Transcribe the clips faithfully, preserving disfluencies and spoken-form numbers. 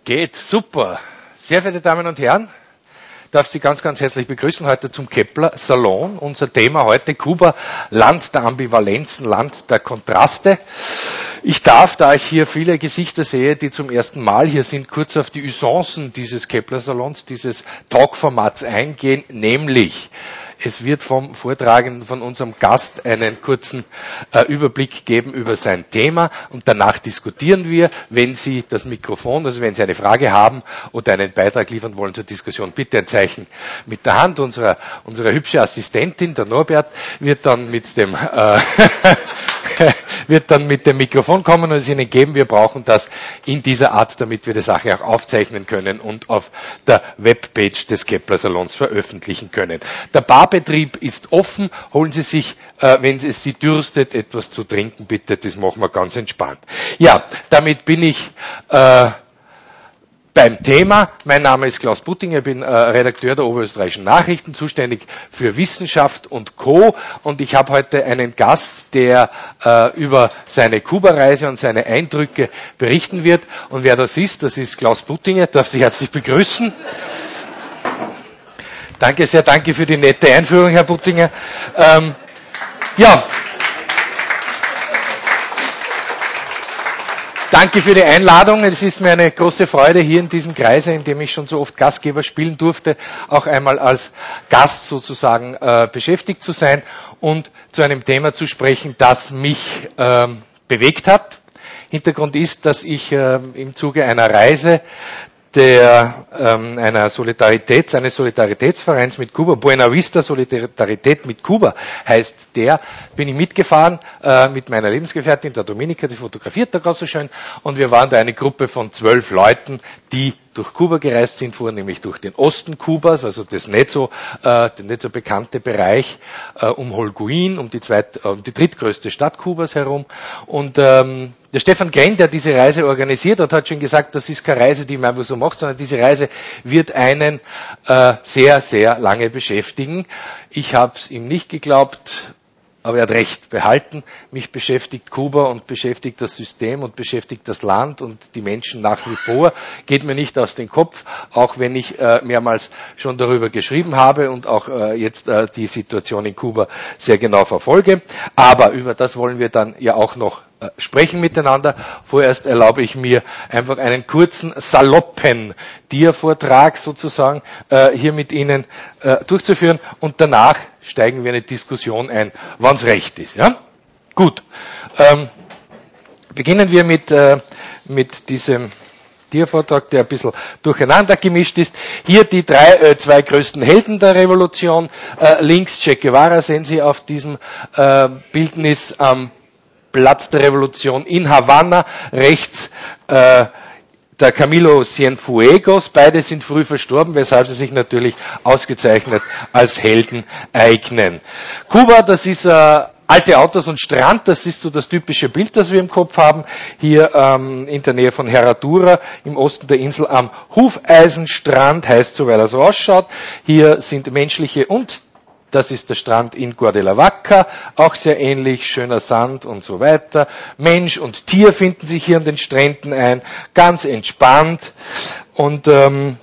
Geht, super. Sehr verehrte Damen und Herren, ich darf Sie ganz, ganz herzlich begrüßen heute zum Kepler Salon. Unser Thema heute Kuba, Land der Ambivalenzen, Land der Kontraste. Ich darf, da ich hier viele Gesichter sehe, die zum ersten Mal hier sind, kurz auf die Usancen dieses Kepler Salons, dieses Talkformats eingehen, nämlich es wird vom Vortragenden, von unserem Gast einen kurzen äh, Überblick geben über sein Thema und danach diskutieren wir. Wenn Sie das Mikrofon, also wenn Sie eine Frage haben oder einen Beitrag liefern wollen zur Diskussion, bitte ein Zeichen mit der Hand. Unsere, unsere hübsche Assistentin, der Norbert, wird dann mit dem äh, wird dann mit dem Mikrofon kommen und es Ihnen geben. Wir brauchen das in dieser Art, damit wir die Sache auch aufzeichnen können und auf der Webpage des Kepler Salons veröffentlichen können. Der Barbetrieb ist offen. Holen Sie sich, äh, wenn es Sie dürstet, etwas zu trinken, bitte. Das machen wir ganz entspannt. Ja, damit bin ich äh, beim Thema. Mein Name ist Klaus Buttinger, ich bin äh, Redakteur der Oberösterreichischen Nachrichten, zuständig für Wissenschaft und Co. Und ich habe heute einen Gast, der äh, über seine Kuba-Reise und seine Eindrücke berichten wird. Und wer das ist, das ist Klaus Buttinger. Ich darf Sie herzlich begrüßen. Danke sehr, danke für die nette Einführung, Herr Buttinger. Ähm, ja. Danke für die Einladung. Es ist mir eine große Freude, hier in diesem Kreise, in dem ich schon so oft Gastgeber spielen durfte, auch einmal als Gast sozusagen äh, beschäftigt zu sein und zu einem Thema zu sprechen, das mich äh, bewegt hat. Hintergrund ist, dass ich äh, im Zuge einer Reise der ähm, einer Solidaritäts, eines Solidaritätsvereins mit Kuba, Buena Vista Solidarität mit Kuba heißt der, bin ich mitgefahren äh, mit meiner Lebensgefährtin, der Dominika, die fotografiert da gerade so schön, und wir waren da eine Gruppe von zwölf Leuten, die durch Kuba gereist sind, fuhren nämlich durch den Osten Kubas, also das nicht so, äh, der nicht so bekannte Bereich äh, um Holguin, um die, zweit, äh, um die drittgrößte Stadt Kubas herum. Und ähm, der Stefan Grenn, der diese Reise organisiert hat, hat schon gesagt, das ist keine Reise, die man einfach so macht, sondern diese Reise wird einen äh, sehr, sehr lange beschäftigen. Ich habe es ihm nicht geglaubt, aber er hat recht behalten. Mich beschäftigt Kuba und beschäftigt das System und beschäftigt das Land und die Menschen nach wie vor. Geht mir nicht aus dem Kopf, auch wenn ich äh, mehrmals schon darüber geschrieben habe und auch äh, jetzt äh, die Situation in Kuba sehr genau verfolge. Aber über das wollen wir dann ja auch noch äh, sprechen miteinander. Vorerst erlaube ich mir einfach einen kurzen, saloppen Dia-Vortrag sozusagen äh, hier mit Ihnen äh, durchzuführen und danach steigen wir in eine Diskussion ein, wann es recht ist. Ja? Gut. Ähm, beginnen wir mit, äh, mit diesem Dia-Vortrag, der ein bisschen durcheinander gemischt ist. Hier die drei, äh, zwei größten Helden der Revolution. Äh, links Che Guevara sehen Sie auf diesem äh, Bildnis am Platz der Revolution in Havanna. Rechts äh, der Camilo Cienfuegos, beide sind früh verstorben, weshalb sie sich natürlich ausgezeichnet als Helden eignen. Kuba, das ist äh, alte Autos und Strand, das ist so das typische Bild, das wir im Kopf haben. Hier ähm, in der Nähe von Herradura, im Osten der Insel am Hufeisenstrand, heißt so, weil er so ausschaut. Hier sind menschliche und das ist der Strand in Cuernavaca, auch sehr ähnlich, schöner Sand und so weiter. Mensch und Tier finden sich hier an den Stränden ein, ganz entspannt. Und ähm,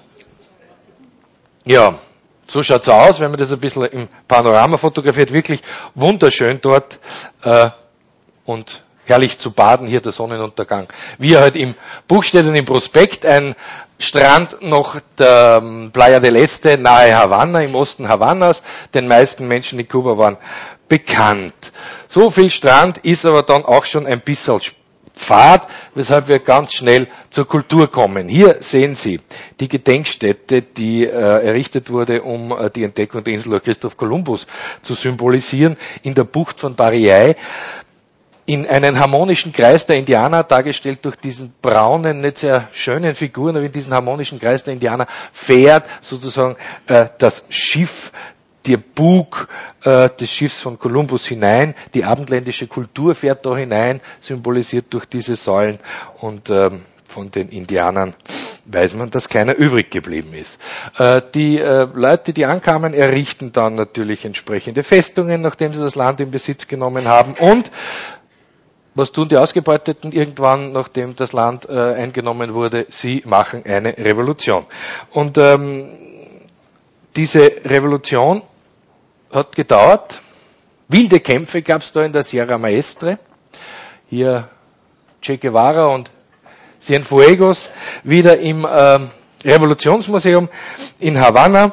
ja, so schaut's aus, wenn man das ein bisschen im Panorama fotografiert. Wirklich wunderschön dort äh, und herrlich zu baden, hier der Sonnenuntergang. Wie er halt im Buch steht und im Prospekt, ein Strand noch der Playa del Este nahe Havanna, im Osten Havannas. Den meisten Menschen in Kuba waren bekannt. So viel Strand ist aber dann auch schon ein bisschen Pfad, weshalb wir ganz schnell zur Kultur kommen. Hier sehen Sie die Gedenkstätte, die äh, errichtet wurde, um äh, die Entdeckung der Insel durch Christoph Kolumbus zu symbolisieren, in der Bucht von Bariay. In einen harmonischen Kreis der Indianer, dargestellt durch diesen braunen, nicht sehr schönen Figuren, aber in diesen harmonischen Kreis der Indianer fährt sozusagen äh, das Schiff, der Bug äh, des Schiffs von Kolumbus hinein. Die abendländische Kultur fährt da hinein, symbolisiert durch diese Säulen. Und ähm, von den Indianern weiß man, dass keiner übrig geblieben ist. Äh, die äh, Leute, die ankamen, errichten dann natürlich entsprechende Festungen, nachdem sie das Land in Besitz genommen haben. Und Was tun die Ausgebeuteten irgendwann, nachdem das Land äh, eingenommen wurde? Sie machen eine Revolution. Und ähm, diese Revolution hat gedauert. Wilde Kämpfe gab es da in der Sierra Maestre. Hier Che Guevara und Cienfuegos wieder im ähm, Revolutionsmuseum in Havanna.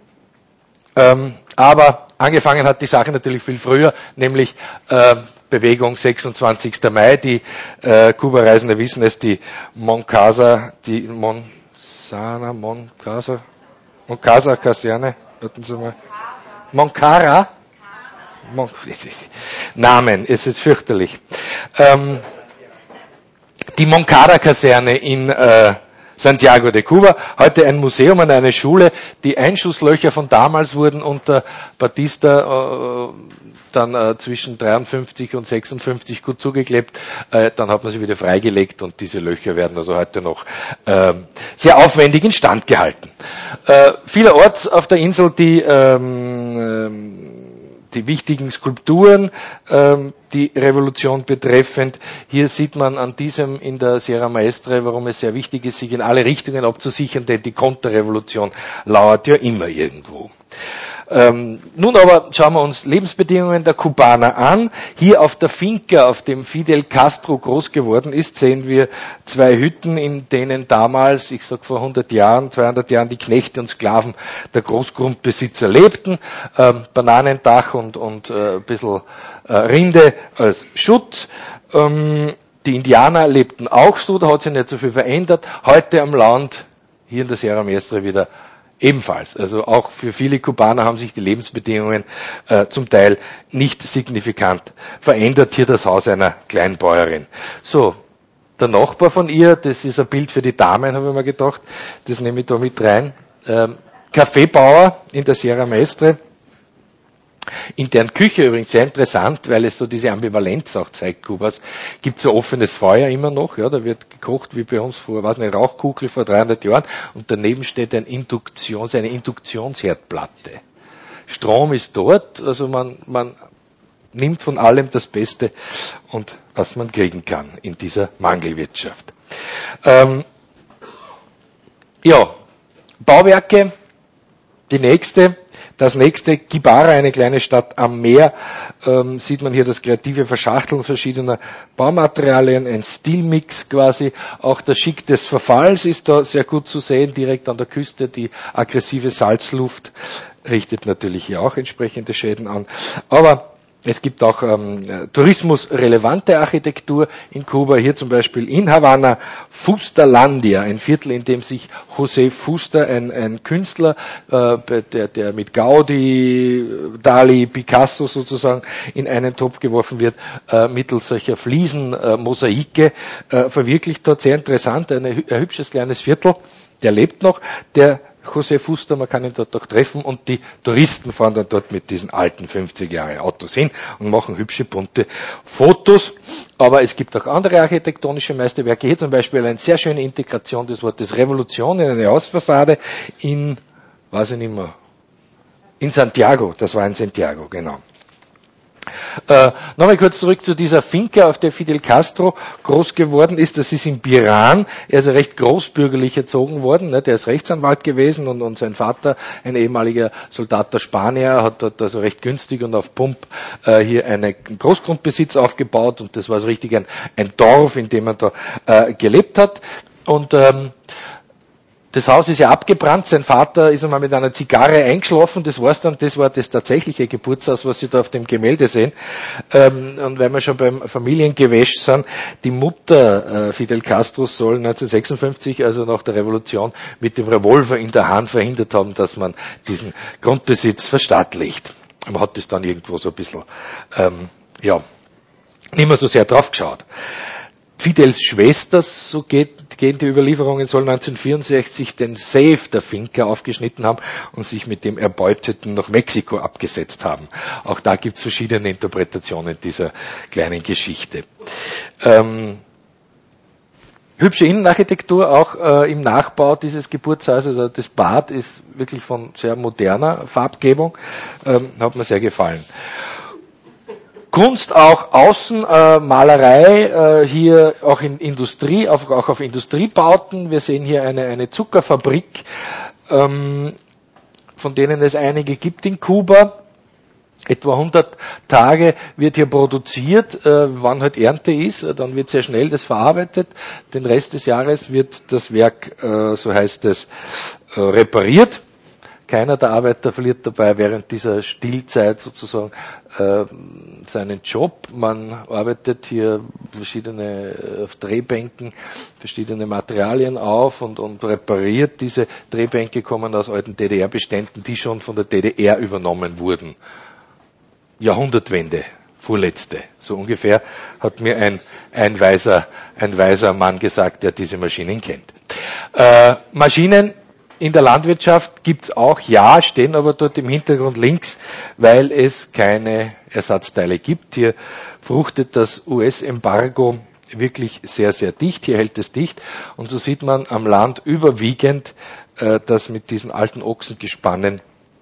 Ähm, aber angefangen hat die Sache natürlich viel früher, nämlich äh, Bewegung sechsundzwanzigster Mai. Die äh, Kuba-Reisende wissen es, die Moncasa, die Monsana, Moncasa, Moncasa-Kaserne, warten Sie mal, Moncara, Mon, Namen, es ist fürchterlich. Ähm, die Moncada-Kaserne in äh, Santiago de Cuba, heute ein Museum und eine Schule. Die Einschusslöcher von damals wurden unter Batista äh, dann äh, zwischen dreiundfünfzig und sechsundfünfzig gut zugeklebt. Äh, dann hat man sie wieder freigelegt und diese Löcher werden also heute noch äh, sehr aufwendig instand gehalten. Äh, vielerorts auf der Insel die ähm, die wichtigen Skulpturen, ähm, die Revolution betreffend. Hier sieht man an diesem in der Sierra Maestre, warum es sehr wichtig ist, sich in alle Richtungen abzusichern, denn die Konterrevolution lauert ja immer irgendwo. Ähm, nun aber schauen wir uns Lebensbedingungen der Kubaner an. Hier auf der Finca, auf dem Fidel Castro groß geworden ist, sehen wir zwei Hütten, in denen damals, ich sag vor hundert Jahren, zweihundert Jahren, die Knechte und Sklaven der Großgrundbesitzer lebten. Ähm, Bananendach und, und äh, ein bisschen äh, Rinde als Schutz. Ähm, die Indianer lebten auch so, da hat sich nicht so viel verändert. Heute am Land, hier in der Sierra Maestre wieder ebenfalls. Also auch für viele Kubaner haben sich die Lebensbedingungen äh, zum Teil nicht signifikant verändert. Hier das Haus einer Kleinbäuerin. So, der Nachbar von ihr, das ist ein Bild für die Damen, habe ich mir gedacht, das nehme ich da mit rein. Ähm, Kaffeebauer in der Sierra Maestre. In deren Küche übrigens sehr interessant, weil es so diese Ambivalenz auch zeigt, Kubas, gibt so offenes Feuer immer noch, ja, da wird gekocht wie bei uns vor, weiß nicht, Rauchkugel vor dreihundert Jahren und daneben steht ein Induktions, eine Induktionsherdplatte. Strom ist dort, also man, man nimmt von allem das Beste und was man kriegen kann in dieser Mangelwirtschaft. Ähm, ja, Bauwerke, die nächste. Das nächste, Gibara, eine kleine Stadt am Meer, ähm, sieht man hier das kreative Verschachteln verschiedener Baumaterialien, ein Stilmix quasi. Auch der Schick des Verfalls ist da sehr gut zu sehen, direkt an der Küste. Die aggressive Salzluft richtet natürlich hier auch entsprechende Schäden an. Aber es gibt auch ähm, tourismusrelevante Architektur in Kuba, hier zum Beispiel in Havanna, Fusterlandia, ein Viertel, in dem sich José Fuster, ein, ein Künstler, äh, der, der mit Gaudi, Dali, Picasso sozusagen in einen Topf geworfen wird, äh, mittels solcher Fliesen, äh, Mosaike, äh, verwirklicht dort. Sehr interessant, eine, ein hübsches kleines Viertel, der lebt noch, der José Fuster, man kann ihn dort auch treffen und die Touristen fahren dann dort mit diesen alten fünfzig Jahre Autos hin und machen hübsche, bunte Fotos. Aber es gibt auch andere architektonische Meisterwerke. Hier zum Beispiel eine sehr schöne Integration des Wortes Revolution in eine Hausfassade in, weiß ich nicht mehr, in Santiago, das war in Santiago, genau. Äh, Nochmal kurz zurück zu dieser Finca, auf der Fidel Castro groß geworden ist. Das ist in Biran. Er ist recht großbürgerlich erzogen worden. Ne? Der ist Rechtsanwalt gewesen und, und sein Vater, ein ehemaliger Soldat der Spanier, hat dort also recht günstig und auf Pump äh, hier einen Großgrundbesitz aufgebaut und das war so richtig ein, ein Dorf, in dem er da äh, gelebt hat. Und ähm, das Haus ist ja abgebrannt, sein Vater ist einmal mit einer Zigarre eingeschlafen, das war's dann, das war das tatsächliche Geburtshaus, was Sie da auf dem Gemälde sehen. Ähm, und weil wir schon beim Familiengewäsch sind, die Mutter äh, Fidel Castro soll neunzehnhundertsechsundfünfzig, also nach der Revolution, mit dem Revolver in der Hand verhindert haben, dass man diesen Grundbesitz verstaatlicht. Man hat das dann irgendwo so ein bisschen, ähm, ja, nicht mehr so sehr drauf geschaut. Fidels Schwester, so geht, gehen die Überlieferungen, soll neunzehnhundertvierundsechzig den Safe der Finca aufgeschnitten haben und sich mit dem Erbeuteten nach Mexiko abgesetzt haben. Auch da gibt es verschiedene Interpretationen dieser kleinen Geschichte. Ähm, hübsche Innenarchitektur, auch äh, im Nachbau dieses Geburtshauses. Also das Bad ist wirklich von sehr moderner Farbgebung, ähm, hat mir sehr gefallen. Kunst auch außen, äh, Malerei, äh, hier auch in Industrie, auf, auch auf Industriebauten. Wir sehen hier eine, eine Zuckerfabrik, ähm, von denen es einige gibt in Kuba. Etwa hundert Tage wird hier produziert, äh, wann halt Ernte ist, dann wird sehr schnell das verarbeitet. Den Rest des Jahres wird das Werk, äh, so heißt es, äh, repariert. Keiner der Arbeiter verliert dabei während dieser Stillzeit sozusagen äh, seinen Job. Man arbeitet hier verschiedene auf Drehbänken, verschiedene Materialien auf und, und repariert. Diese Drehbänke kommen aus alten D D R-Beständen, die schon von der D D R übernommen wurden. Jahrhundertwende, vorletzte, so ungefähr, hat mir ein, ein, weiser, ein weiser Mann gesagt, der diese Maschinen kennt. Äh, Maschinen in der Landwirtschaft gibt's auch, ja, stehen aber dort im Hintergrund links, weil es keine Ersatzteile gibt. Hier fruchtet das U S-Embargo wirklich sehr, sehr dicht. Hier hält es dicht. Und so sieht man am Land überwiegend, äh, dass mit diesen alten Ochsengespannen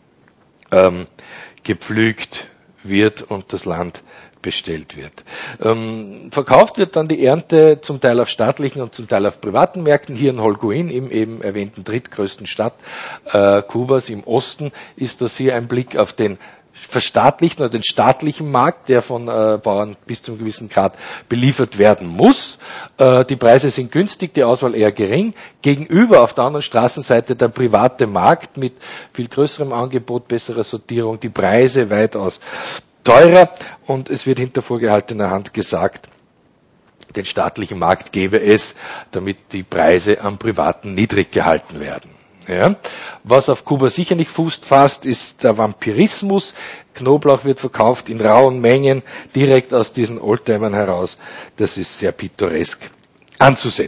ähm, gepflügt wird und das Land bestellt wird. Ähm, verkauft wird dann die Ernte zum Teil auf staatlichen und zum Teil auf privaten Märkten. Hier in Holguin, im eben erwähnten drittgrößten Stadt äh, Kubas im Osten, ist das hier ein Blick auf den verstaatlichten oder den staatlichen Markt, der von äh, Bauern bis zu einem gewissen Grad beliefert werden muss. Äh, die Preise sind günstig, die Auswahl eher gering. Gegenüber auf der anderen Straßenseite der private Markt mit viel größerem Angebot, besserer Sortierung, die Preise weitaus teurer und es wird hinter vorgehaltener Hand gesagt, den staatlichen Markt gebe es, damit die Preise am privaten niedrig gehalten werden. Ja. Was auf Kuba sicher nicht Fuß fasst, ist der Vampirismus. Knoblauch wird verkauft in rauen Mengen, direkt aus diesen Oldtimern heraus. Das ist sehr pittoresk anzusehen.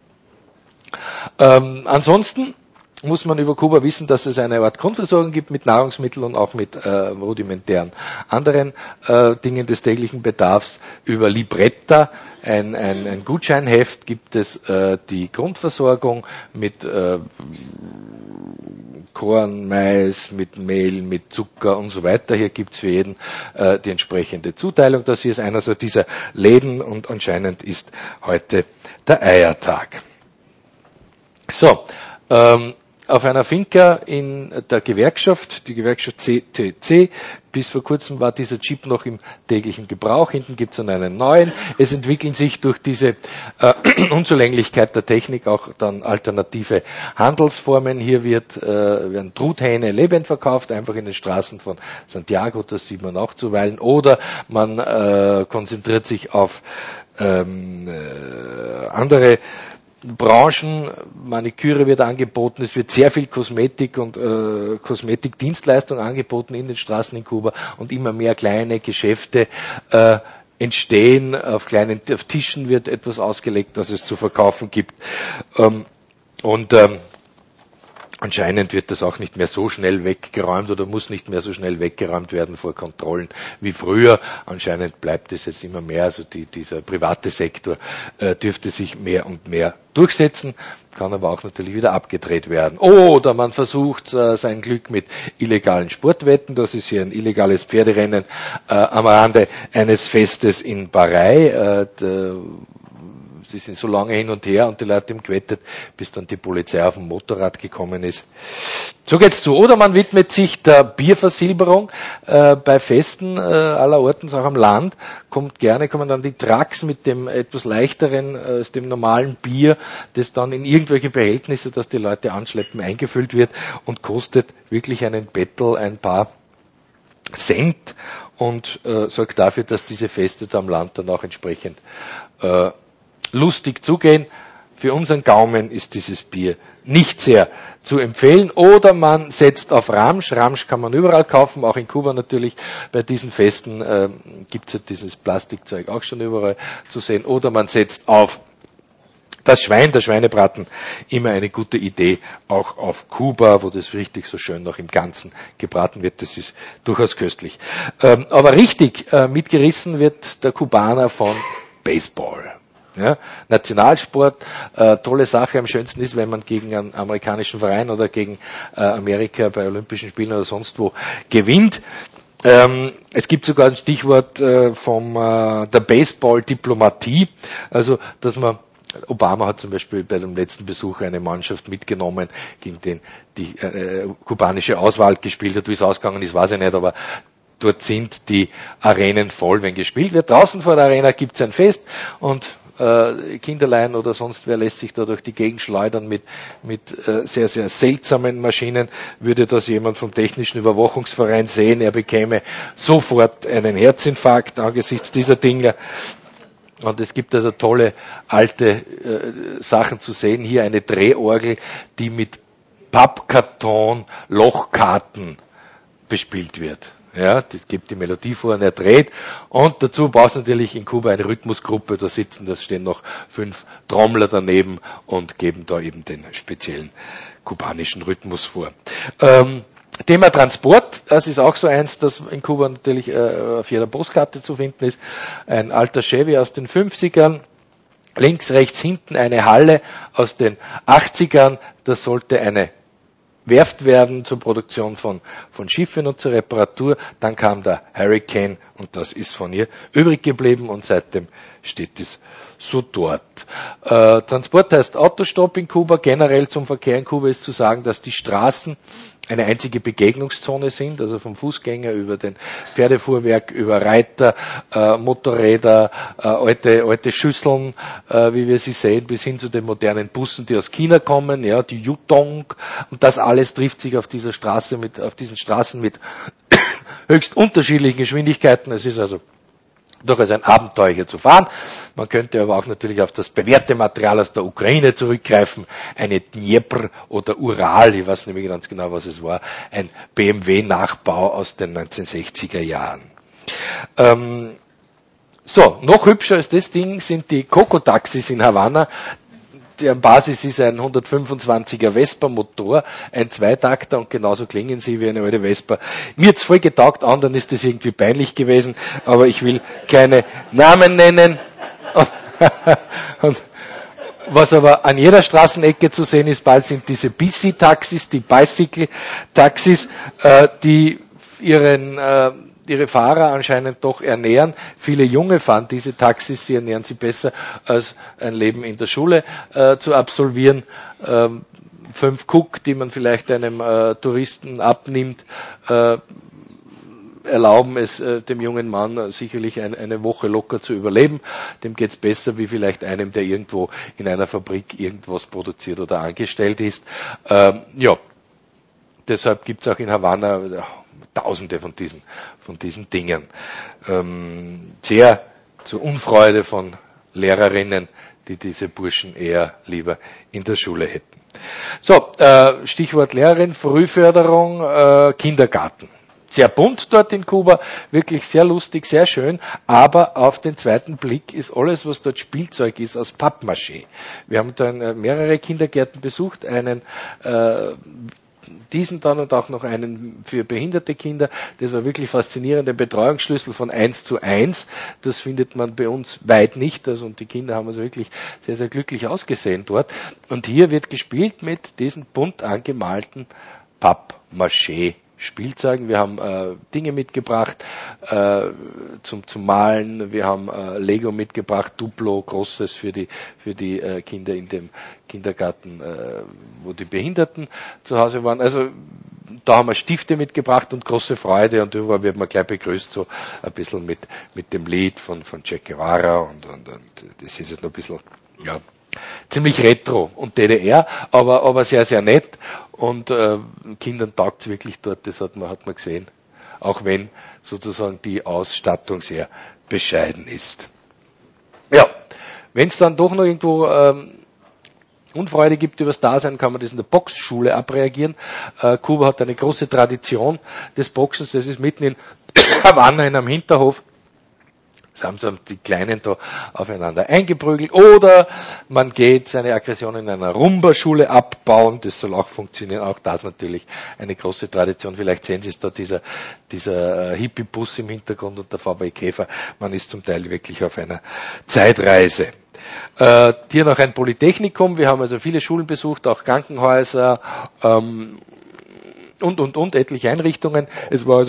Ähm, ansonsten muss man über Kuba wissen, dass es eine Art Grundversorgung gibt mit Nahrungsmitteln und auch mit äh, rudimentären anderen äh, Dingen des täglichen Bedarfs. Über Libretta, ein, ein, ein Gutscheinheft, gibt es äh, die Grundversorgung mit äh, Korn, Mais, mit Mehl, mit Zucker und so weiter. Hier gibt's für jeden äh, die entsprechende Zuteilung. Das hier ist einer so dieser Läden und anscheinend ist heute der Eiertag. So, ähm, auf einer Finca in der Gewerkschaft, die Gewerkschaft C T C, bis vor kurzem war dieser Chip noch im täglichen Gebrauch, hinten gibt es dann einen neuen. Es entwickeln sich durch diese äh, Unzulänglichkeit der Technik auch dann alternative Handelsformen. Hier wird, äh, werden Truthähne lebend verkauft, einfach in den Straßen von Santiago, das sieht man auch zuweilen. Oder man äh, konzentriert sich auf ähm, äh, andere Branchen, Maniküre wird angeboten, es wird sehr viel Kosmetik und äh, Kosmetikdienstleistung angeboten in den Straßen in Kuba und immer mehr kleine Geschäfte äh, entstehen, auf kleinen auf Tischen wird etwas ausgelegt, das es zu verkaufen gibt. Ähm, und ähm, anscheinend wird das auch nicht mehr so schnell weggeräumt oder muss nicht mehr so schnell weggeräumt werden vor Kontrollen wie früher. Anscheinend bleibt es jetzt immer mehr, also die, dieser private Sektor äh, dürfte sich mehr und mehr durchsetzen, kann aber auch natürlich wieder abgedreht werden. Oder man versucht äh, sein Glück mit illegalen Sportwetten. Das ist hier ein illegales Pferderennen äh, am Rande eines Festes in Bahrai. Äh, de, Sie sind so lange hin und her und die Leute haben gewettet, bis dann die Polizei auf dem Motorrad gekommen ist. So geht's zu. Oder man widmet sich der Bierversilberung äh, bei Festen äh, aller Orten, auch am Land. Kommt gerne, kommen dann die Trucks mit dem etwas leichteren, äh, als dem normalen Bier, das dann in irgendwelche Behältnisse, das die Leute anschleppen, eingefüllt wird und kostet wirklich einen Bettel ein paar Cent und äh, sorgt dafür, dass diese Feste da am Land dann auch entsprechend äh, lustig zugehen. Für unseren Gaumen ist dieses Bier nicht sehr zu empfehlen. Oder man setzt auf Ramsch. Ramsch kann man überall kaufen, auch in Kuba natürlich. Bei diesen Festen äh, gibt es ja dieses Plastikzeug auch schon überall zu sehen. Oder man setzt auf das Schwein, der Schweinebraten, immer eine gute Idee, auch auf Kuba, wo das richtig so schön noch im Ganzen gebraten wird. Das ist durchaus köstlich. Ähm, aber richtig äh, mitgerissen wird der Kubaner von Baseball. Ja, Nationalsport, äh, tolle Sache. Am schönsten ist, wenn man gegen einen amerikanischen Verein oder gegen äh, Amerika bei Olympischen Spielen oder sonst wo gewinnt. Ähm, es gibt sogar ein Stichwort äh, vom äh, der Baseball-Diplomatie, also dass man Obama hat zum Beispiel bei dem letzten Besuch eine Mannschaft mitgenommen, gegen den die äh, kubanische Auswahl gespielt hat. Wie es ausgegangen ist, weiß ich nicht, aber dort sind die Arenen voll, wenn gespielt wird. Draußen vor der Arena gibt es ein Fest und äh, Kinderlein oder sonst wer lässt sich da durch die Gegend schleudern mit, mit äh, sehr, sehr seltsamen Maschinen. Würde das jemand vom Technischen Überwachungsverein sehen, er bekäme sofort einen Herzinfarkt angesichts dieser Dinge. Und es gibt also tolle alte äh, Sachen zu sehen. Hier eine Drehorgel, die mit Pappkarton Lochkarten bespielt wird. Ja, das gibt die Melodie vor und er dreht. Und dazu braucht es natürlich in Kuba eine Rhythmusgruppe. Da sitzen, da stehen noch fünf Trommler daneben und geben da eben den speziellen kubanischen Rhythmus vor. Ähm, Thema Transport, das ist auch so eins, das in Kuba natürlich äh, auf jeder Postkarte zu finden ist. Ein alter Chevy aus den fünfzigern. Links, rechts, hinten eine Halle aus den achtzigern. Das sollte eine Werft werden zur Produktion von, von Schiffen und zur Reparatur. Dann kam der Hurricane und das ist von ihr übrig geblieben und seitdem steht es so dort. Äh, Transport heißt Autostopp in Kuba. Generell zum Verkehr in Kuba ist zu sagen, dass die Straßen eine einzige Begegnungszone sind, also vom Fußgänger über den Pferdefuhrwerk, über Reiter, äh, Motorräder, äh, alte, alte Schüsseln, äh, wie wir sie sehen, bis hin zu den modernen Bussen, die aus China kommen, ja, die Yutong, und das alles trifft sich auf dieser Straße mit, auf diesen Straßen mit höchst unterschiedlichen Geschwindigkeiten. Es ist also durchaus ein Abenteuer hier zu fahren. Man könnte aber auch natürlich auf das bewährte Material aus der Ukraine zurückgreifen. Eine Dnepr oder Ural, ich weiß nicht mehr ganz genau, was es war, ein B M W-Nachbau aus den neunzehnhundertsechziger Jahren. Ähm, so, noch hübscher als das Ding sind die Coco-Taxis in Havanna. Deren Basis ist ein hundertfünfundzwanziger Vespa-Motor, ein Zweitakter und genauso klingen sie wie eine alte Vespa. Mir hat's voll getaugt, anderen ist das irgendwie peinlich gewesen, aber ich will keine Namen nennen. Und, und was aber an jeder Straßenecke zu sehen ist, bald sind diese B C-Taxis, die Bicycle-Taxis, äh, die ihren äh, ihre Fahrer anscheinend doch ernähren. Viele Junge fahren diese Taxis, sie ernähren sie besser, als ein Leben in der Schule äh, zu absolvieren. Ähm, fünf Cook, die man vielleicht einem äh, Touristen abnimmt, äh, erlauben es äh, dem jungen Mann äh, sicherlich ein, eine Woche locker zu überleben. Dem geht's besser wie vielleicht einem, der irgendwo in einer Fabrik irgendwas produziert oder angestellt ist. Ähm, ja, deshalb gibt's auch in Havanna äh, Tausende von diesen, von diesen Dingen. Ähm, sehr zur Unfreude von Lehrerinnen, die diese Burschen eher lieber in der Schule hätten. So, äh, Stichwort Lehrerin, Frühförderung, äh, Kindergarten. Sehr bunt dort in Kuba, wirklich sehr lustig, sehr schön, aber auf den zweiten Blick ist alles, was dort Spielzeug ist, aus Pappmaché. Wir haben dann äh, mehrere Kindergärten besucht, einen äh, diesen dann und auch noch einen für behinderte Kinder. Das war wirklich faszinierend. Der Betreuungsschlüssel von eins zu eins, das findet man bei uns weit nicht. Also, und die Kinder haben also wirklich sehr, sehr glücklich ausgesehen dort. Und hier wird gespielt mit diesen bunt angemalten Pappmaché. Spielzeugen. Wir haben äh, Dinge mitgebracht äh, zum, zum Malen. Wir haben äh, Lego mitgebracht, Duplo, Großes für die, für die äh, Kinder in dem Kindergarten, äh, wo die Behinderten zu Hause waren. Also da haben wir Stifte mitgebracht und große Freude und überall wird man gleich begrüßt, so ein bisschen mit, mit dem Lied von, von Che Guevara und, und, und das ist jetzt noch ein bisschen, ja, ziemlich retro und D D R, aber, aber sehr, sehr nett. Und äh, Kindern taugt es wirklich dort, das hat man, hat man gesehen. Auch wenn sozusagen die Ausstattung sehr bescheiden ist. Ja, wenn es dann doch noch irgendwo ähm, Unfreude gibt über das Dasein, kann man das in der Boxschule abreagieren. Äh, Kuba hat eine große Tradition des Boxens, das ist mitten in Havanna in einem Hinterhof. Das haben so die Kleinen da aufeinander eingeprügelt. Oder man geht seine Aggression in einer Rumba-Schule abbauen. Das soll auch funktionieren. Auch das natürlich eine große Tradition. Vielleicht sehen Sie es da, dieser, dieser Hippie-Bus im Hintergrund und der V W Käfer. Man ist zum Teil wirklich auf einer Zeitreise. Äh, hier noch ein Polytechnikum. Wir haben also viele Schulen besucht, auch Krankenhäuser ähm, und, und, und, etliche Einrichtungen. Es war also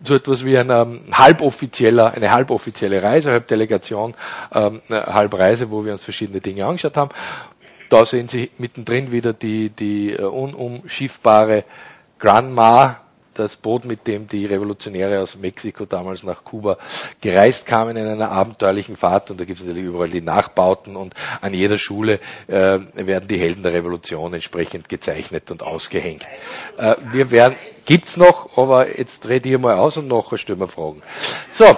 so etwas wie eine halboffizieller, eine halboffizielle Reise, halb Delegation, ähm, halb Reise, wo wir uns verschiedene Dinge angeschaut haben. Da sehen Sie mittendrin wieder die, die unumschiffbare Granma, das Boot, mit dem die Revolutionäre aus Mexiko damals nach Kuba gereist kamen in einer abenteuerlichen Fahrt. Und da gibt es natürlich überall die Nachbauten und an jeder Schule äh, werden die Helden der Revolution entsprechend gezeichnet und ausgehängt. Äh, wir werden, gibt's noch, aber jetzt rede ich mal aus und nachher stellen wir Fragen. So.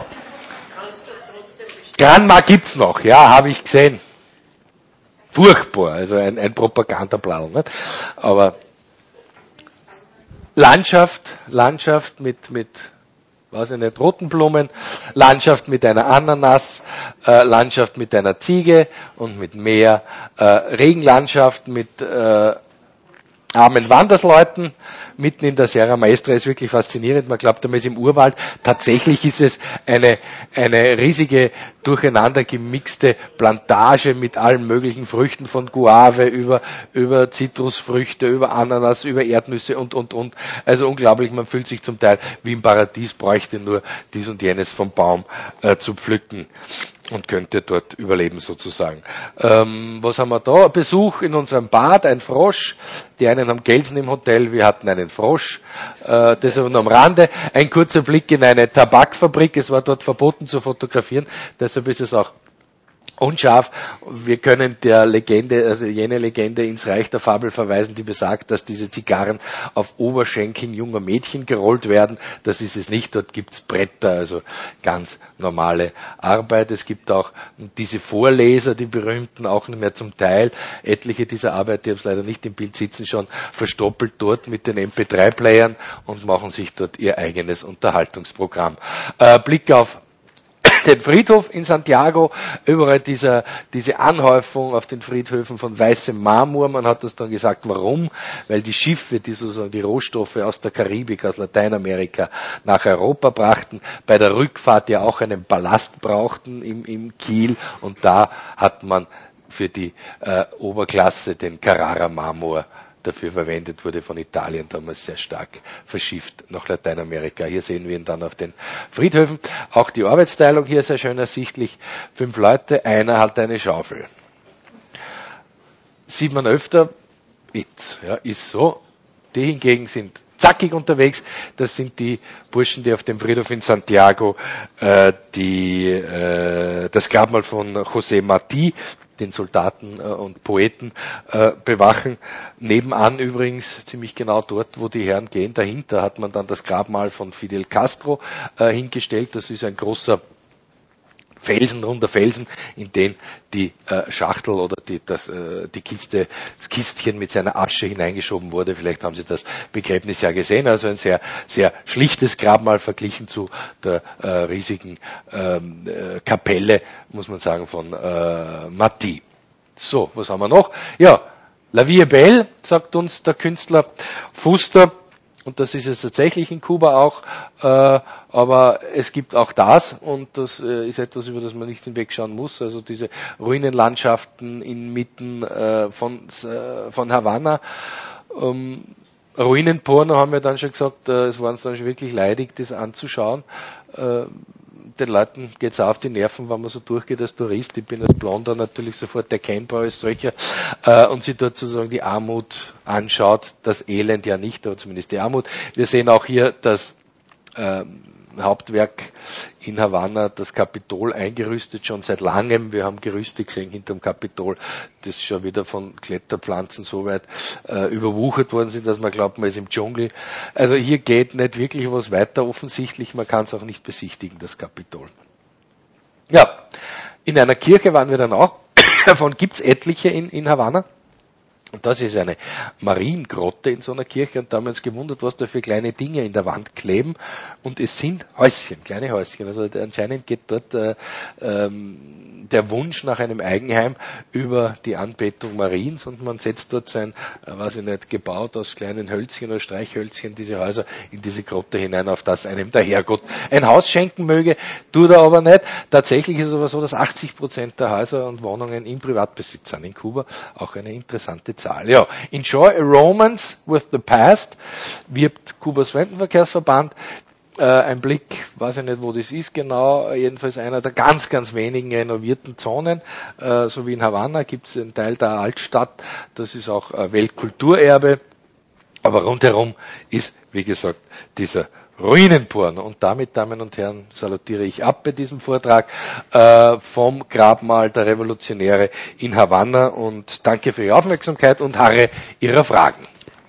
Granma gibt's noch, ja, habe ich gesehen. Furchtbar, also ein, ein Propagandablatt, nicht? Aber Landschaft, Landschaft mit, mit, weiß ich nicht, roten Blumen, Landschaft mit einer Ananas, äh, Landschaft mit einer Ziege und mit Meer, äh, Regenlandschaft mit äh, armen Wandersleuten, mitten in der Sierra Maestra, ist wirklich faszinierend. Man glaubt, man ist im Urwald. Tatsächlich ist es eine, eine riesige, durcheinander gemixte Plantage mit allen möglichen Früchten, von Guave über, über Zitrusfrüchte, über Ananas, über Erdnüsse und, und, und. Also unglaublich, man fühlt sich zum Teil wie im Paradies, bräuchte nur dies und jenes vom Baum äh, zu pflücken und könnte dort überleben sozusagen. Ähm, was haben wir da? Besuch in unserem Bad, ein Frosch. Die einen haben Gelsen im Hotel, wir hatten einen Frosch. Äh, das aber nur am Rande. Ein kurzer Blick in eine Tabakfabrik. Es war dort verboten zu fotografieren, deshalb ist es auch unscharf. Wir können der Legende, also jene Legende ins Reich der Fabel verweisen, die besagt, dass diese Zigarren auf Oberschenkeln junger Mädchen gerollt werden. Das ist es nicht. Dort gibt's Bretter, also ganz normale Arbeit. Es gibt auch diese Vorleser, die berühmten, auch nicht mehr zum Teil. Etliche dieser Arbeit, die haben es leider nicht im Bild sitzen, schon verstoppelt dort mit den M P drei Playern und machen sich dort ihr eigenes Unterhaltungsprogramm. Äh, Blick auf den Friedhof in Santiago, überall dieser, diese Anhäufung auf den Friedhöfen von weißem Marmor. Man hat das dann gesagt, warum? Weil die Schiffe, die sozusagen die Rohstoffe aus der Karibik, aus Lateinamerika nach Europa brachten, bei der Rückfahrt ja auch einen Ballast brauchten im, im Kiel, und da hat man für die äh, Oberklasse den Carrara-Marmor dafür verwendet, wurde von Italien damals sehr stark verschifft nach Lateinamerika. Hier sehen wir ihn dann auf den Friedhöfen. Auch die Arbeitsteilung hier sehr schön ersichtlich. Fünf Leute, einer hat eine Schaufel. Sieht man öfter, it, ja, ist so. Die hingegen sind zackig unterwegs. Das sind die Burschen, die auf dem Friedhof in Santiago äh, die, äh, das Grabmal von José Martí, den Soldaten äh, und Poeten, äh, bewachen. Nebenan übrigens, ziemlich genau dort, wo die Herren gehen, dahinter hat man dann das Grabmal von Fidel Castro äh, hingestellt. Das ist ein großer Felsen, runder Felsen, in den die äh, Schachtel oder die, das, äh, die Kiste, das Kistchen mit seiner Asche hineingeschoben wurde. Vielleicht haben Sie das Begräbnis ja gesehen. Also ein sehr, sehr schlichtes Grabmal verglichen zu der äh, riesigen ähm, äh, Kapelle, muss man sagen, von äh, Martí. So, was haben wir noch? Ja, La Vie est belle, sagt uns der Künstler Fuster. Und das ist es tatsächlich in Kuba auch, äh, aber es gibt auch das, und das äh, ist etwas, über das man nicht hinwegschauen muss, also diese Ruinenlandschaften inmitten äh, von, äh, von Havanna. Ähm, Ruinenporno haben wir dann schon gesagt, äh, es war uns dann schon wirklich leidig, das anzuschauen. Äh, den Leuten geht's auf die Nerven, wenn man so durchgeht als Tourist. Ich bin als Blonder natürlich sofort erkennbar als solcher, äh, und sich dort sozusagen die Armut anschaut, das Elend ja nicht, aber zumindest die Armut. Wir sehen auch hier das äh, Hauptwerk in Havanna, das Kapitol, eingerüstet schon seit langem. Wir haben Gerüste gesehen hinterm Kapitol, das schon wieder von Kletterpflanzen so weit äh, überwuchert worden sind, dass man glaubt, man ist im Dschungel. Also hier geht nicht wirklich was weiter offensichtlich, man kann es auch nicht besichtigen, das Kapitol. Ja, in einer Kirche waren wir dann auch, davon gibt's etliche in, in Havanna. Und das ist eine Mariengrotte in so einer Kirche, und da haben wir uns gewundert, was da für kleine Dinge in der Wand kleben, und es sind Häuschen, kleine Häuschen. Also anscheinend geht dort äh, ähm, der Wunsch nach einem Eigenheim über die Anbetung Mariens, und man setzt dort sein, äh, weiß ich nicht, gebaut aus kleinen Hölzchen oder Streichhölzchen, diese Häuser in diese Grotte hinein, auf das einem der Herrgott ein Haus schenken möge, tut er aber nicht. Tatsächlich ist es aber so, dass achtzig Prozent der Häuser und Wohnungen in Privatbesitz sind in Kuba, auch eine interessante Zahl. Ja, Enjoy a Romance with the Past wirbt Kubas Fremdenverkehrsverband. Äh, ein Blick, weiß ich nicht, wo das ist genau, jedenfalls einer der ganz, ganz wenigen renovierten Zonen, äh, so wie in Havanna gibt es einen Teil der Altstadt, das ist auch äh, Weltkulturerbe, aber rundherum ist, wie gesagt, dieser Ruinenporno. Und damit, Damen und Herren, salutiere ich ab bei diesem Vortrag äh, vom Grabmal der Revolutionäre in Havanna und danke für Ihre Aufmerksamkeit und harre Ihrer Fragen.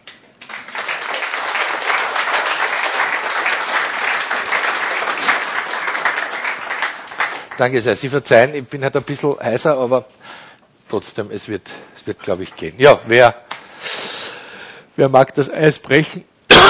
Danke sehr. Sie verzeihen, ich bin halt ein bisschen heißer, aber trotzdem, es wird, es wird, glaube ich, gehen. Ja, wer, wer mag das Eis brechen?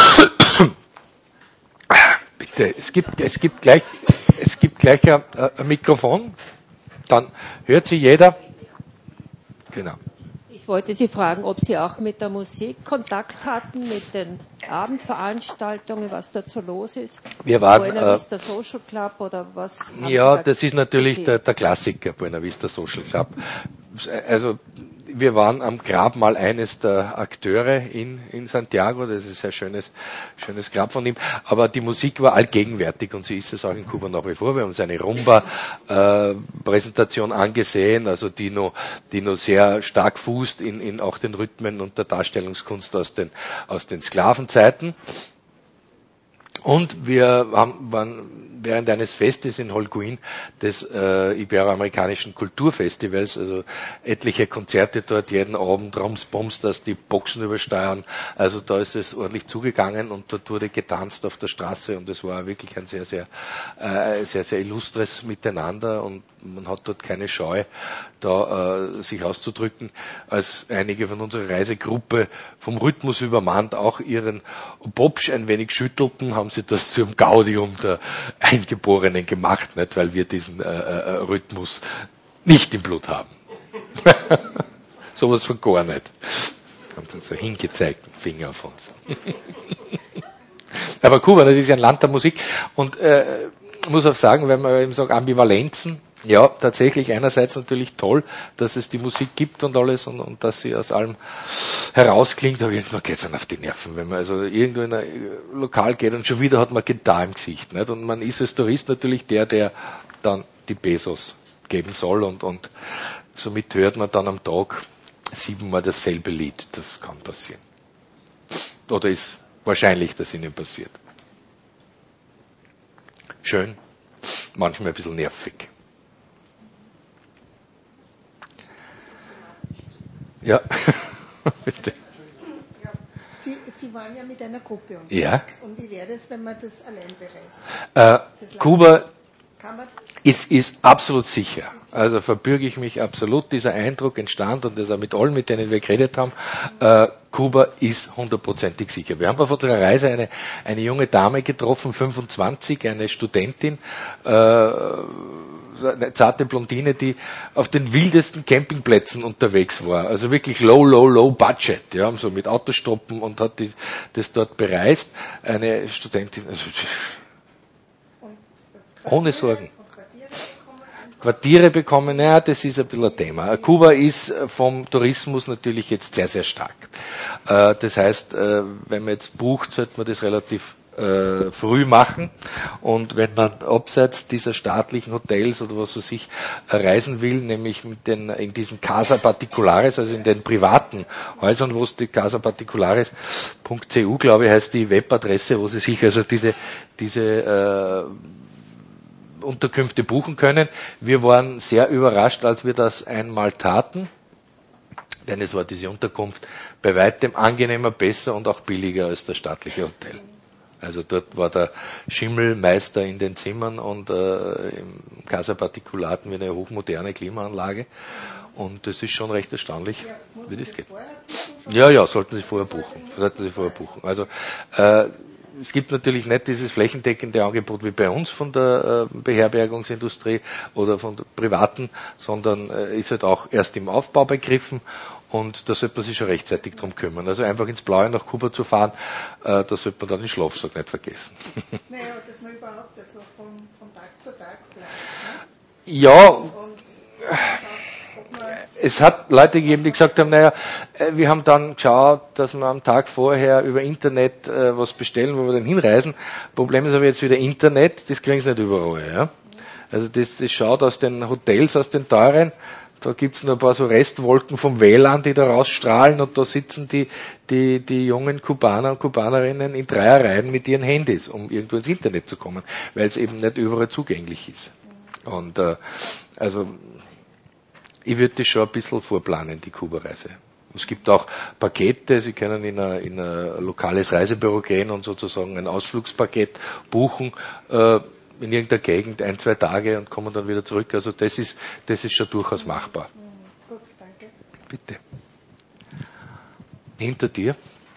Bitte, es gibt, es gibt gleich, es gibt gleich ein, ein Mikrofon, dann hört Sie jeder. Genau. Ich wollte Sie fragen, ob Sie auch mit der Musik Kontakt hatten, mit den Abendveranstaltungen, was dazu los ist. Wir waren, Buena Vista äh, Social Club oder was? Ja, da das ist natürlich der, der Klassiker, Buena Vista Social Club. Also wir waren am Grabmal eines der Akteure in, in Santiago, das ist ein schönes, schönes Grab von ihm, aber die Musik war allgegenwärtig und sie ist es auch in Kuba nach wie vor. Wir haben uns eine Rumba-Präsentation äh, angesehen, also die noch, die noch sehr stark fußt in, in auch den Rhythmen und der Darstellungskunst aus den, aus den Sklavenzeiten. Und wir haben, waren während eines Festes in Holguin des äh, iberoamerikanischen Kulturfestivals, also etliche Konzerte dort, jeden Abend Rumsbums, dass die Boxen übersteuern. Also da ist es ordentlich zugegangen und dort wurde getanzt auf der Straße und es war wirklich ein sehr, sehr, äh, sehr, sehr illustres Miteinander und man hat dort keine Scheu, da äh, sich auszudrücken. Als einige von unserer Reisegruppe vom Rhythmus übermannt auch ihren Bobsch ein wenig schüttelten, haben sie das zum Gaudium der Eingeborenen gemacht, nicht, weil wir diesen äh, äh, Rhythmus nicht im Blut haben. Sowas von gar nicht. Haben dann so hingezeigten Finger auf uns. Aber Kuba, das ist ja ein Land der Musik und äh, muss auch sagen, wenn man eben sagt Ambivalenzen, ja, tatsächlich einerseits natürlich toll, dass es die Musik gibt und alles und, und dass sie aus allem herausklingt, aber irgendwann geht es dann auf die Nerven, wenn man also irgendwo in ein Lokal geht und schon wieder hat man Gitarre im Gesicht, nicht? Und man ist als Tourist natürlich der, der dann die Pesos geben soll und, und somit hört man dann am Tag siebenmal dasselbe Lied, das kann passieren. Oder ist wahrscheinlich, dass ihnen passiert. Schön, manchmal ein bisschen nervig. Ja, bitte. Ja, Sie, Sie waren ja mit einer Gruppe unterwegs. Ja. Und wie wäre es, wenn man das allein bereist? Äh, Kuba Kann man ist, ist absolut sicher. Also verbürge ich mich absolut. Dieser Eindruck entstand und das auch mit allen, mit denen wir geredet haben. Äh, Kuba ist hundertprozentig sicher. Wir haben auf unserer Reise eine, eine junge Dame getroffen, fünfundzwanzig, eine Studentin, äh, eine zarte Blondine, die auf den wildesten Campingplätzen unterwegs war. Also wirklich low, low, low budget. Ja, so mit Autostoppen und hat die, das dort bereist. Eine Studentin, also, ohne Sorgen. Quartiere bekommen, naja, das ist ein bisschen ein Thema. Kuba ist vom Tourismus natürlich jetzt sehr, sehr stark. Das heißt, wenn man jetzt bucht, sollte man das relativ früh machen. Und wenn man abseits dieser staatlichen Hotels oder was weiß ich reisen will, nämlich mit den, in diesen Casa Particulares, also in den privaten Häusern, wo es die Casa Particulares Punkt c u, glaube ich, heißt die Webadresse, wo Sie sich also diese, diese äh, Unterkünfte buchen können. Wir waren sehr überrascht, als wir das einmal taten, denn es war diese Unterkunft bei weitem angenehmer, besser und auch billiger als das staatliche Hotel. Also dort war der Schimmelmeister in den Zimmern und äh, im Casa Particular hatten wir eine hochmoderne Klimaanlage und das ist schon recht erstaunlich, ja, wie das geht. Ja, ja, sollten Sie vorher buchen. Sollten Sie vorher buchen. Also äh, es gibt natürlich nicht dieses flächendeckende Angebot wie bei uns von der äh, Beherbergungsindustrie oder von der privaten, sondern äh, ist halt auch erst im Aufbau begriffen und da sollte man sich schon rechtzeitig drum kümmern. Also einfach ins Blaue nach Kuba zu fahren, äh, da sollte man dann den Schlafsack nicht vergessen. Naja, dass man überhaupt also von, von Tag zu Tag bleibt. Ne? Ja. Und, und es hat Leute gegeben, die gesagt haben, naja, wir haben dann geschaut, dass wir am Tag vorher über Internet äh, was bestellen, wo wir dann hinreisen. Problem ist aber jetzt wieder Internet, das kriegen sie nicht überall. Ja? Also das, das schaut aus den Hotels, aus den teuren, da gibt's nur ein paar so Restwolken vom W L A N, die da rausstrahlen und da sitzen die, die, die jungen Kubaner und Kubanerinnen in Dreierreihen mit ihren Handys, um irgendwo ins Internet zu kommen, weil es eben nicht überall zugänglich ist. Und äh, also ich würde das schon ein bisschen vorplanen, die Kuba-Reise. Es gibt auch Pakete, Sie können in ein, in ein lokales Reisebüro gehen und sozusagen ein Ausflugspaket buchen, äh, in irgendeiner Gegend ein, zwei Tage und kommen dann wieder zurück. Also das ist, das ist schon durchaus machbar. Gut, danke. Bitte. Hinter dir.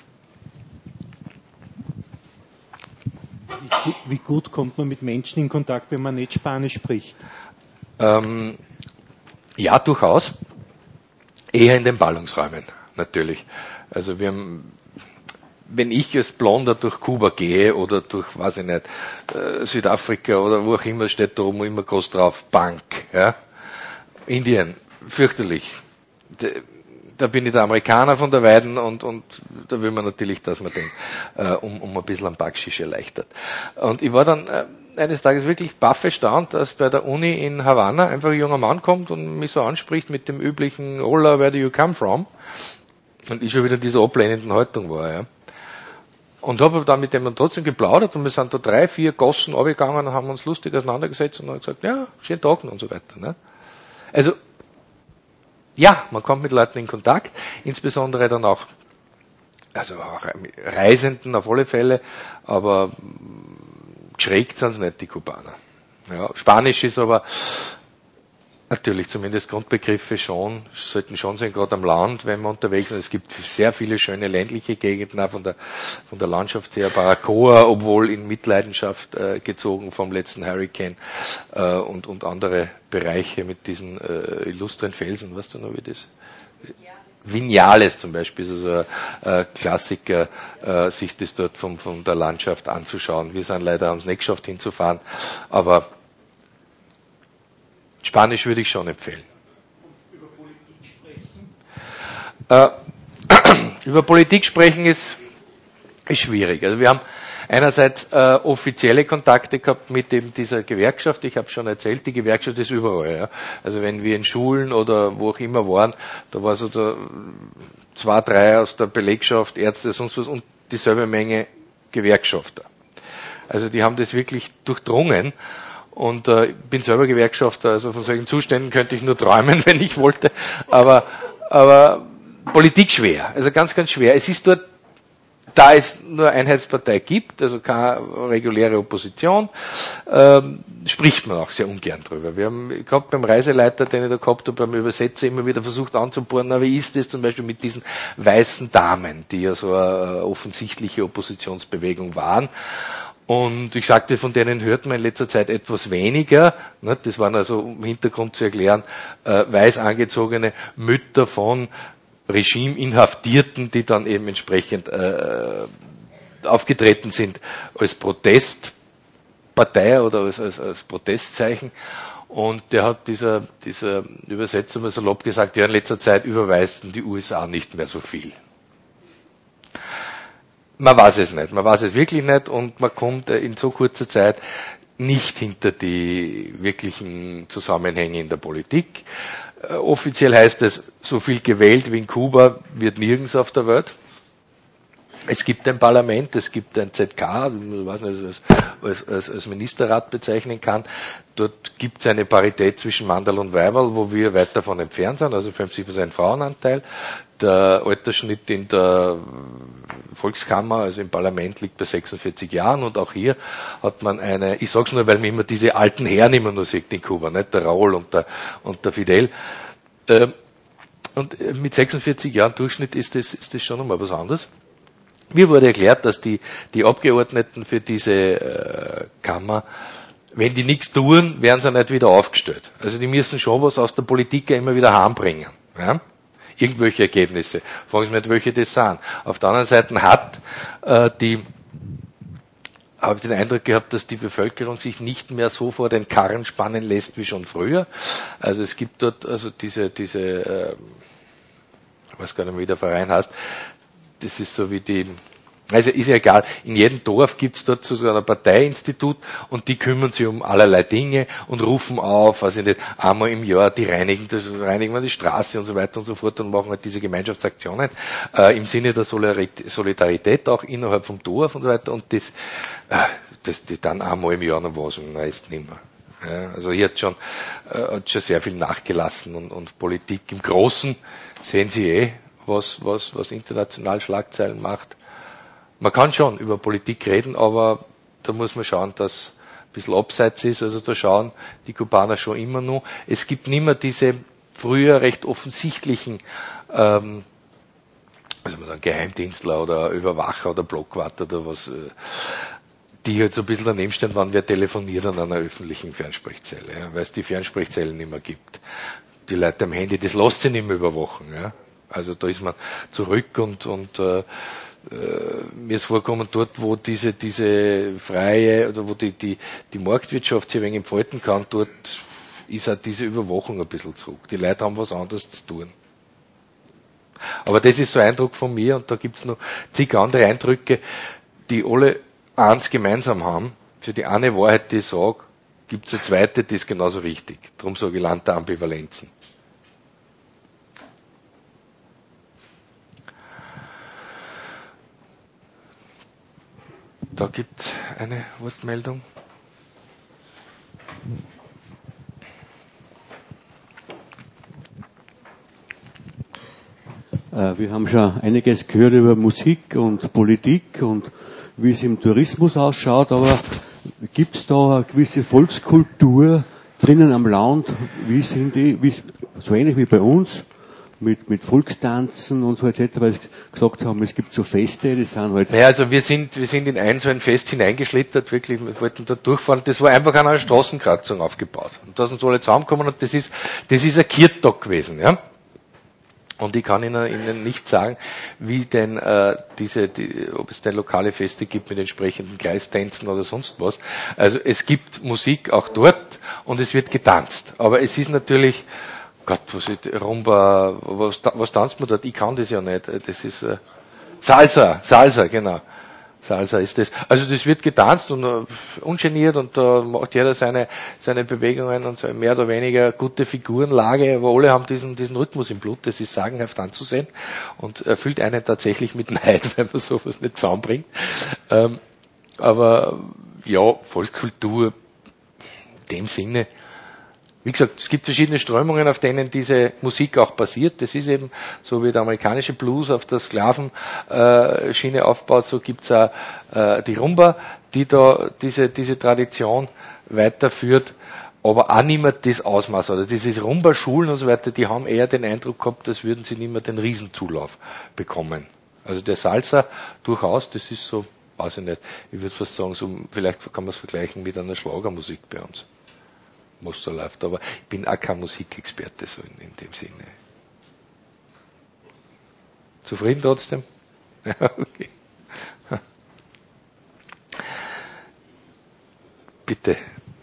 Wie, wie gut kommt man mit Menschen in Kontakt, wenn man nicht Spanisch spricht? Ähm, ja, durchaus. Eher in den Ballungsräumen, natürlich. Also wir haben, wenn ich als Blonder durch Kuba gehe oder durch, weiß ich nicht, äh, Südafrika oder wo auch immer, steht da oben immer groß drauf, Bank, ja. Indien, fürchterlich. De, da bin ich der Amerikaner von der Weiden und, und da will man natürlich, dass man den äh, um, um ein bisschen am Backschisch erleichtert. Und ich war dann äh, eines Tages wirklich baff erstaunt, dass bei der Uni in Havanna einfach ein junger Mann kommt und mich so anspricht mit dem üblichen Hola, where do you come from? Und ich schon wieder in dieser ablehnenden Haltung war, ja. Und habe dann mit dem dann trotzdem geplaudert und wir sind da drei, vier Gossen runtergegangen und haben uns lustig auseinandergesetzt und haben gesagt, ja, schönen Tag und so weiter. Ne? Also, ja, man kommt mit Leuten in Kontakt, insbesondere dann auch, also auch Reisenden auf alle Fälle, aber geschreckt sind es nicht, die Kubaner. Ja, Spanisch ist aber natürlich zumindest Grundbegriffe schon, sollten schon sein, gerade am Land, wenn man unterwegs ist. Es gibt sehr viele schöne ländliche Gegenden, auch von der, von der Landschaft her. Baracoa, obwohl in Mitleidenschaft äh, gezogen vom letzten Hurricane äh, und, und andere Bereiche mit diesen äh, illustren Felsen. Weißt du noch, wie das? Viñales zum Beispiel ist also ein äh, Klassiker, äh, sich das dort von, von der Landschaft anzuschauen. Wir sind leider ans nicht geschafft hinzufahren, aber Spanisch würde ich schon empfehlen. Über Politik sprechen? Äh, über Politik sprechen ist, ist schwierig. Also wir haben einerseits äh, offizielle Kontakte gehabt mit eben dieser Gewerkschaft. Ich habe schon erzählt, die Gewerkschaft ist überall. Ja. Also wenn wir in Schulen oder wo auch immer waren, da war so der, zwei, drei aus der Belegschaft, Ärzte, sonst was und dieselbe Menge Gewerkschafter. Also die haben das wirklich durchdrungen. Und äh, ich bin selber Gewerkschafter, also von solchen Zuständen könnte ich nur träumen, wenn ich wollte. Aber, aber Politik schwer, also ganz, ganz schwer. Es ist dort, da es nur Einheitspartei gibt, also keine reguläre Opposition, ähm, spricht man auch sehr ungern drüber. Wir haben gerade beim Reiseleiter, den ich da gehabt habe, beim Übersetzer immer wieder versucht anzubohren, na, wie ist das zum Beispiel mit diesen weißen Damen, die ja so eine offensichtliche Oppositionsbewegung waren. Und ich sagte, von denen hört man in letzter Zeit etwas weniger. Das waren also, um Hintergrund zu erklären, weiß angezogene Mütter von Regime-Inhaftierten, die dann eben entsprechend aufgetreten sind als Protestpartei oder als, als, als Protestzeichen. Und der hat dieser, dieser Übersetzer mal salopp gesagt, ja, in letzter Zeit überweisten die U S A nicht mehr so viel. Man weiß es nicht, man weiß es wirklich nicht und man kommt in so kurzer Zeit nicht hinter die wirklichen Zusammenhänge in der Politik. Äh, offiziell heißt es, so viel gewählt wie in Kuba wird nirgends auf der Welt. Es gibt ein Parlament, es gibt ein Z K, ich weiß nicht, als, als, als Ministerrat bezeichnen kann. Dort gibt es eine Parität zwischen Manderl und Weiberl, wo wir weit davon entfernt sind, also fünfzig Prozent Frauenanteil. Der Altersschnitt in der Volkskammer, also im Parlament, liegt bei sechsundvierzig Jahren und auch hier hat man eine, ich sag's nur, weil man immer diese alten Herren immer nur sieht in Kuba, nicht der Raúl und der, und der Fidel. Und mit sechsundvierzig Jahren Durchschnitt ist das, ist das schon einmal was anderes. Mir wurde erklärt, dass die, die Abgeordneten für diese äh, Kammer, wenn die nichts tun, werden sie nicht wieder aufgestellt. Also die müssen schon was aus der Politik immer wieder heimbringen. Ja? Irgendwelche Ergebnisse. Fragen Sie mich nicht, welche das sind. Auf der anderen Seite hat äh, die habe ich den Eindruck gehabt, dass die Bevölkerung sich nicht mehr so vor den Karren spannen lässt wie schon früher. Also es gibt dort also diese, diese, äh, ich weiß gar nicht mehr, wie der Verein heißt, das ist so wie die, also ist ja egal, in jedem Dorf gibt es dort so ein Parteiinstitut und die kümmern sich um allerlei Dinge und rufen auf, also nicht einmal im Jahr, die reinigen, das reinigen wir die Straße und so weiter und so fort und machen halt diese Gemeinschaftsaktionen äh, im Sinne der Solidarität auch innerhalb vom Dorf und so weiter und das, äh, das die dann einmal im Jahr noch was und den Rest nicht mehr. Ja, also hier hat schon, äh, hat schon sehr viel nachgelassen und, und Politik im Großen sehen Sie eh, was, was, was international Schlagzeilen macht. Man kann schon über Politik reden, aber da muss man schauen, dass ein bisschen abseits ist. Also da schauen die Kubaner schon immer nur. Es gibt nicht mehr diese früher recht offensichtlichen ähm, also man sagen, Geheimdienstler oder Überwacher oder Blockwart oder was, äh, die halt so ein bisschen daneben stehen, wann wer telefoniert an einer öffentlichen Fernsprechzelle, ja, weil es die Fernsprechzellen nicht mehr gibt. Die Leute am Handy, das lässt sich nicht mehr überwachen. Ja. Also da ist man zurück und, und äh, mir ist vorgekommen, dort, wo diese, diese freie, oder wo die, die, die Marktwirtschaft sich ein wenig entfalten kann, dort ist auch diese Überwachung ein bisschen zurück. Die Leute haben was anderes zu tun. Aber das ist so ein Eindruck von mir und da gibt's noch zig andere Eindrücke, die alle eins gemeinsam haben. Für die eine Wahrheit, die ich sage, gibt's eine zweite, die ist genauso richtig. Darum sage ich Land der Ambivalenzen. Da gibt es eine Wortmeldung. Wir haben schon einiges gehört über Musik und Politik und wie es im Tourismus ausschaut, aber gibt es da eine gewisse Volkskultur drinnen am Land? Wie sind die, wie, so ähnlich wie bei uns? Mit, mit Volkstanzen und so et cetera, weil Sie gesagt haben, es gibt so Feste, die sind halt... Ja, also wir sind, wir sind in ein so ein Fest hineingeschlittert, wirklich, wir wollten da durchfahren, das war einfach an einer Straßenkreuzung aufgebaut. Und da sind so alle zusammengekommen und das ist, das ist ein Kirchtag gewesen, ja. Und ich kann Ihnen, Ihnen nicht sagen, wie denn äh, diese, die, ob es denn lokale Feste gibt mit entsprechenden Kreistänzen oder sonst was. Also es gibt Musik auch dort und es wird getanzt. Aber es ist natürlich... Gott, was ist Rumba, was, was tanzt man dort? Ich kann das ja nicht. Das ist äh, Salsa, Salsa, genau. Salsa ist das. Also das wird getanzt und uh, ungeniert und da uh, macht jeder seine seine Bewegungen und so mehr oder weniger gute Figurenlage, aber alle haben diesen diesen Rhythmus im Blut. Das ist sagenhaft anzusehen und erfüllt einen tatsächlich mit Neid, wenn man sowas nicht zusammenbringt. Ähm, aber ja, Volkskultur in dem Sinne. Wie gesagt, es gibt verschiedene Strömungen, auf denen diese Musik auch basiert. Das ist eben so wie der amerikanische Blues auf der Sklavenschiene äh, aufbaut, so gibt's auch äh, die Rumba, die da diese diese Tradition weiterführt, aber auch nicht mehr das Ausmaß. Oder diese Rumba-Schulen und so weiter, die haben eher den Eindruck gehabt, als würden sie nicht mehr den Riesenzulauf bekommen. Also der Salsa durchaus, das ist so, weiß ich nicht, ich würde fast sagen, so vielleicht kann man es vergleichen mit einer Schlagermusik bei uns. Was da läuft, aber ich bin auch kein Musikexperte so in, in dem Sinne. Zufrieden trotzdem? Ja, okay. Bitte.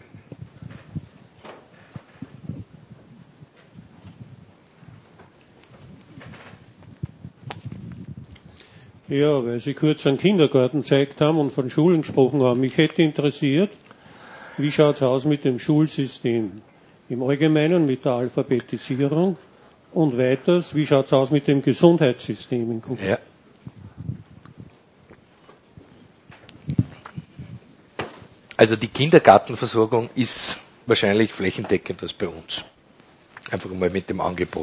Ja, weil Sie kurz einen Kindergarten gezeigt haben und von Schulen gesprochen haben. Mich hätte interessiert, wie schaut es aus mit dem Schulsystem im Allgemeinen, mit der Alphabetisierung und weiters, wie schaut es aus mit dem Gesundheitssystem in Kuba? Ja. Also die Kindergartenversorgung ist wahrscheinlich flächendeckend als bei uns. Einfach mal mit dem Angebot.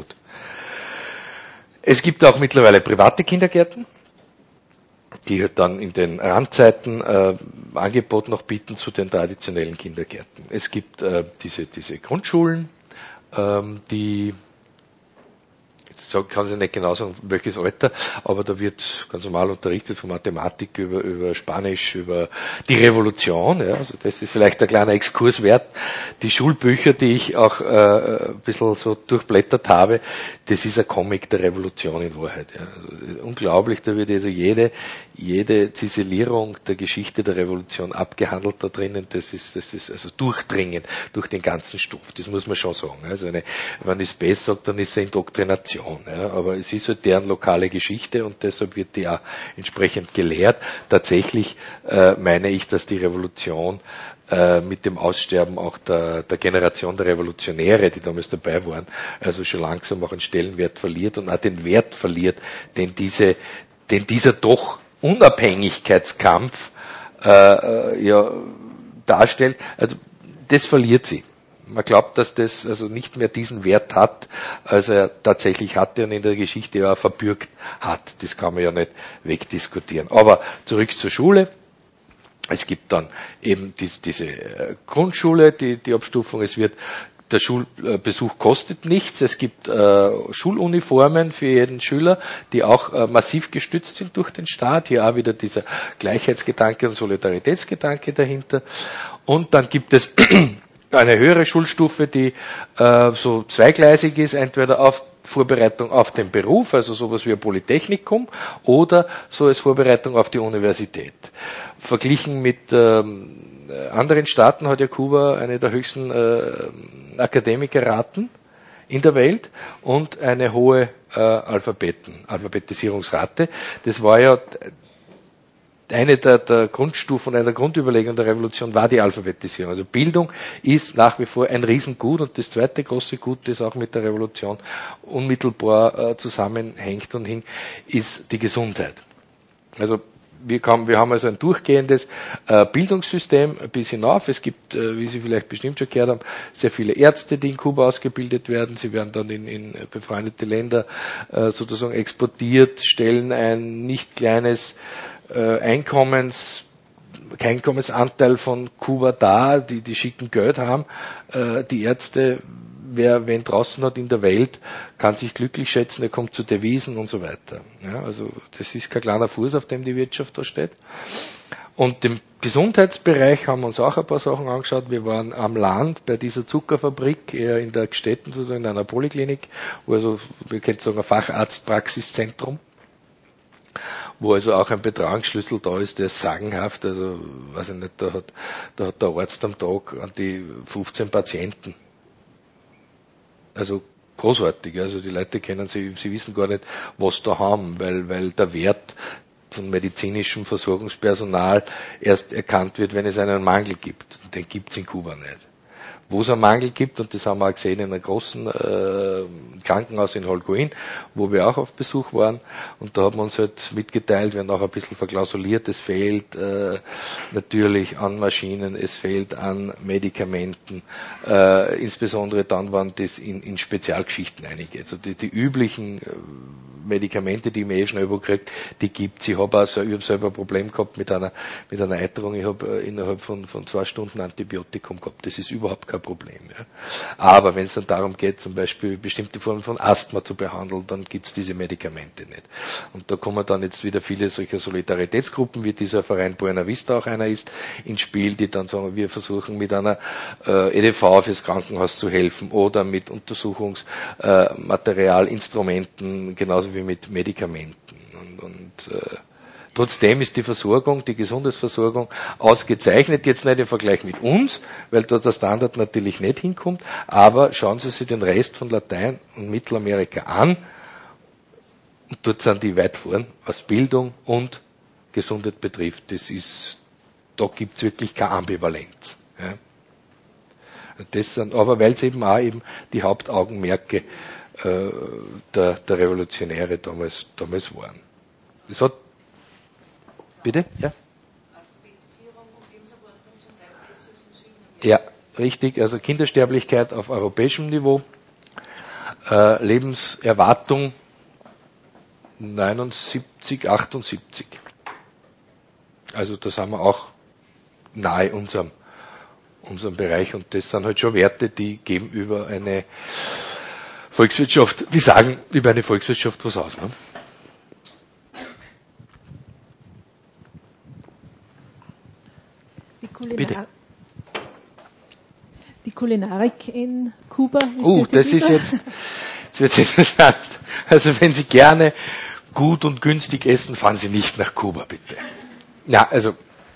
Es gibt auch mittlerweile private Kindergärten, die halt dann in den Randzeiten äh, Angebot noch bieten zu den traditionellen Kindergärten. Es gibt äh, diese, diese Grundschulen, ähm, die ich kann ich nicht genau sagen, welches Alter, aber da wird ganz normal unterrichtet von Mathematik über, über Spanisch, über die Revolution, ja, also das ist vielleicht ein kleiner Exkurs wert. Die Schulbücher, die ich auch äh, ein bisschen so durchblättert habe, das ist ein Comic der Revolution in Wahrheit. Ja. Also, unglaublich, da wird also jede, jede Ziselierung der Geschichte der Revolution abgehandelt da drinnen, das ist, das ist also durchdringend durch den ganzen Stoff, das muss man schon sagen. Also eine, wenn ich Space sage, dann ist es Indoktrination, ja, aber es ist halt deren lokale Geschichte und deshalb wird die auch entsprechend gelehrt. Tatsächlich äh, meine ich, dass die Revolution äh, mit dem Aussterben auch der, der Generation der Revolutionäre, die damals dabei waren, also schon langsam auch einen Stellenwert verliert und auch den Wert verliert, den diese, den dieser doch Unabhängigkeitskampf äh, ja darstellt. Also das verliert sie. Man glaubt, dass das also nicht mehr diesen Wert hat, als er tatsächlich hatte und in der Geschichte ja auch verbürgt hat. Das kann man ja nicht wegdiskutieren. Aber zurück zur Schule. Es gibt dann eben die, diese Grundschule, die, die Abstufung. Es wird Der Schulbesuch kostet nichts. Es gibt äh, Schuluniformen für jeden Schüler, die auch äh, massiv gestützt sind durch den Staat. Hier auch wieder dieser Gleichheitsgedanke und Solidaritätsgedanke dahinter. Und dann gibt es eine höhere Schulstufe, die äh, so zweigleisig ist, entweder auf Vorbereitung auf den Beruf, also sowas wie ein Polytechnikum, oder so als Vorbereitung auf die Universität. Verglichen mit ähm, anderen Staaten hat ja Kuba eine der höchsten äh, Akademikerraten in der Welt und eine hohe äh, Alphabeten, Alphabetisierungsrate. Das war ja eine der, der Grundstufen, eine der Grundüberlegungen der Revolution war die Alphabetisierung. Also Bildung ist nach wie vor ein Riesengut und das zweite große Gut, das auch mit der Revolution unmittelbar äh, zusammenhängt und hing, ist die Gesundheit. Also wir, kann, wir haben also ein durchgehendes äh, Bildungssystem bis hinauf. Es gibt, äh, wie Sie vielleicht bestimmt schon gehört haben, sehr viele Ärzte, die in Kuba ausgebildet werden. Sie werden dann in, in befreundete Länder äh, sozusagen exportiert, stellen ein nicht kleines Äh, Einkommens, Einkommensanteil von Kuba dar, die, die schicken Geld haben. Äh, die Ärzte, wer wen draußen hat in der Welt, kann sich glücklich schätzen, er kommt zu Devisen und so weiter. Ja, also das ist kein kleiner Fuß, auf dem die Wirtschaft da steht. Und im Gesundheitsbereich haben wir uns auch ein paar Sachen angeschaut. Wir waren am Land bei dieser Zuckerfabrik, eher in der Gstetten, sozusagen in einer Poliklinik, wo also, wir können sagen, ein Facharztpraxiszentrum, wo also auch ein Betreuungsschlüssel da ist, der ist sagenhaft, also, weiß ich nicht, da hat, da hat der Arzt am Tag an die fünfzehn Patienten. Also, großartig, also die Leute kennen sie, sie wissen gar nicht, was da haben, weil, weil der Wert von medizinischem Versorgungspersonal erst erkannt wird, wenn es einen Mangel gibt. Und den gibt es in Kuba nicht. Wo es einen Mangel gibt, und das haben wir auch gesehen in einem großen äh, Krankenhaus in Holguin, wo wir auch auf Besuch waren, und da haben wir uns halt mitgeteilt, wir haben auch ein bisschen verklausuliert, es fehlt äh, natürlich an Maschinen, es fehlt an Medikamenten, äh, insbesondere dann, wenn das in, in Spezialgeschichten eingeht. Also die, die üblichen äh, Medikamente, die man eh schnell überkriegt, die gibt's. Ich habe also, ich habe selber ein Problem gehabt mit einer mit einer Eiterung. Ich habe äh, innerhalb von von zwei Stunden Antibiotikum gehabt. Das ist überhaupt kein Problem. Ja. Aber wenn es dann darum geht, zum Beispiel bestimmte Formen von Asthma zu behandeln, dann gibt's diese Medikamente nicht. Und da kommen dann jetzt wieder viele solcher Solidaritätsgruppen, wie dieser Verein Buena Vista auch einer ist, ins Spiel, die dann sagen, wir versuchen mit einer äh, E D V fürs Krankenhaus zu helfen oder mit Untersuchungsmaterial, äh, Instrumenten, genauso wie mit Medikamenten. Und, und äh, trotzdem ist die Versorgung, die Gesundheitsversorgung ausgezeichnet, jetzt nicht im Vergleich mit uns, weil dort der Standard natürlich nicht hinkommt, aber schauen Sie sich den Rest von Latein- und Mittelamerika an, und dort sind die weit vorn, was Bildung und Gesundheit betrifft. Das ist, da gibt's wirklich keine Ambivalenz. Ja. Das sind, aber weil es eben auch eben die Hauptaugenmerke äh, der, der Revolutionäre damals, damals waren. Das hat, bitte? Ja? Ja, richtig. Also Kindersterblichkeit auf europäischem Niveau, äh, Lebenserwartung neunundsiebzig, achtundsiebzig. Also da sind wir auch nahe unserem, unserem Bereich, und das sind halt schon Werte, die gegenüber eine Volkswirtschaft, die sagen über eine Volkswirtschaft was aus. Ne? Die, Kulinar Bitte. die Kulinarik in Kuba. Uh, das ist jetzt, jetzt wird's interessant. Also wenn Sie gerne gut und günstig essen, fahren Sie nicht nach Kuba, bitte. Ja, also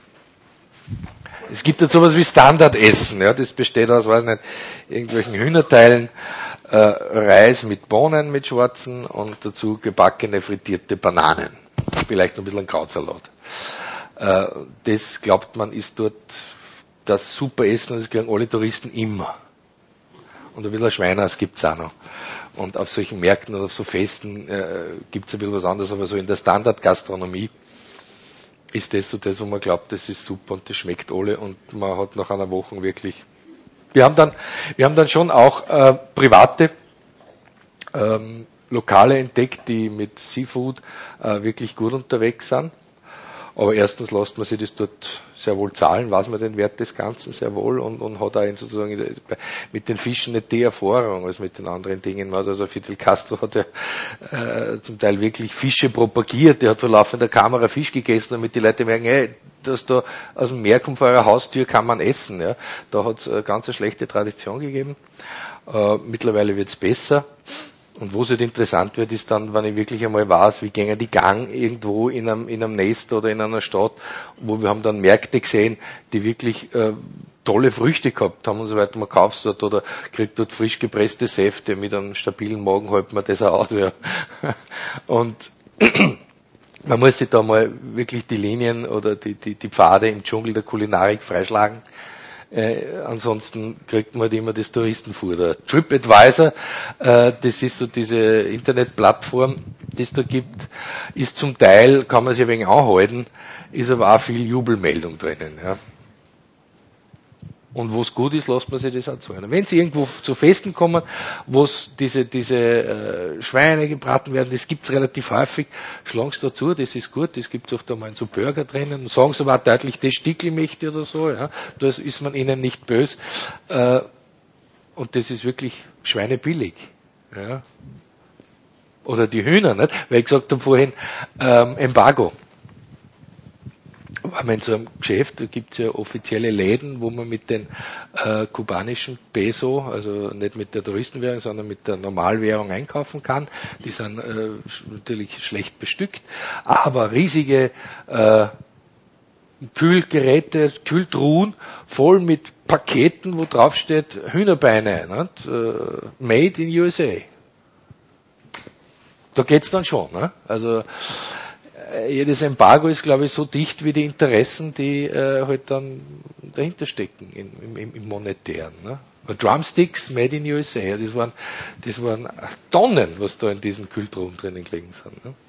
es gibt jetzt sowas wie Standardessen, ja, das besteht aus, weiß nicht, irgendwelchen Hühnerteilen, äh, Reis mit Bohnen, mit schwarzen und dazu gebackene, frittierte Bananen. Vielleicht noch ein bisschen ein Krautsalat. Äh, das glaubt man ist dort das super Essen, das kriegen alle Touristen immer. Und ein bisschen Schweineis gibt's auch noch. Und auf solchen Märkten oder auf so Festen äh, gibt's ein bisschen was anderes, aber so in der Standardgastronomie ist das so das, wo man glaubt, das ist super und das schmeckt alle und man hat nach einer Woche wirklich. Wir haben dann, wir haben dann schon auch äh, private ähm, Lokale entdeckt, die mit Seafood äh, wirklich gut unterwegs sind. Aber erstens lässt man sich das dort sehr wohl zahlen, weiß man den Wert des Ganzen sehr wohl und, und hat auch sozusagen mit den Fischen nicht die Erfahrung als mit den anderen Dingen. Also Fidel Castro hat ja äh, zum Teil wirklich Fische propagiert, der hat vor laufender Kamera Fisch gegessen, damit die Leute merken, hey, dass da aus dem Meer kommt vor eurer Haustür, kann man essen. Ja. Da hat es eine ganz eine schlechte Tradition gegeben. Äh, mittlerweile wird es besser. Und wo es halt interessant wird, ist dann, wenn ich wirklich einmal weiß, wie gehen die Gang irgendwo in einem, in einem Nest oder in einer Stadt, wo wir haben dann Märkte gesehen, die wirklich äh, tolle Früchte gehabt haben und so weiter. Man kauft es dort oder kriegt dort frisch gepresste Säfte. Mit einem stabilen Magen hält man das auch aus. Ja. Und man muss sich da mal wirklich die Linien oder die, die, die Pfade im Dschungel der Kulinarik freischlagen. Äh, ansonsten kriegt man halt immer das Touristenfutter. TripAdvisor, äh, das ist so diese Internetplattform, die es da gibt, ist zum Teil, kann man sich ein wenig anhalten, ist aber auch viel Jubelmeldung drinnen. Ja. Und wo es gut ist, lässt man sich das auch zahlen. Wenn Sie irgendwo zu Festen kommen, wo es diese, diese äh, Schweine gebraten werden, das gibt's relativ häufig, schlagen Sie dazu, das ist gut, das gibt's oft einmal in so Burger drinnen, sagen Sie aber auch deutlich, das Stickel möchte oder so, ja, da ist man Ihnen nicht böse. Äh, und das ist wirklich schweinebillig. Ja. Oder die Hühner, nicht? Weil ich gesagt habe vorhin, ähm, Embargo. Aber in so einem Geschäft, da gibt es ja offizielle Läden, wo man mit den äh, kubanischen Peso, also nicht mit der Touristenwährung, sondern mit der Normalwährung einkaufen kann. Die sind äh, natürlich schlecht bestückt, aber riesige äh, Kühlgeräte, Kühltruhen voll mit Paketen, wo drauf steht Hühnerbeine, nicht? Äh, made in U S A. Da geht's dann schon. Ne? Also jedes Embargo ist, glaube ich, so dicht wie die Interessen, die äh, halt dann dahinter stecken im, im, im Monetären. Ne? Drumsticks made in U S A, das waren, das waren Tonnen, was da in diesen Kühltruhen drinnen gelegen sind. Ne?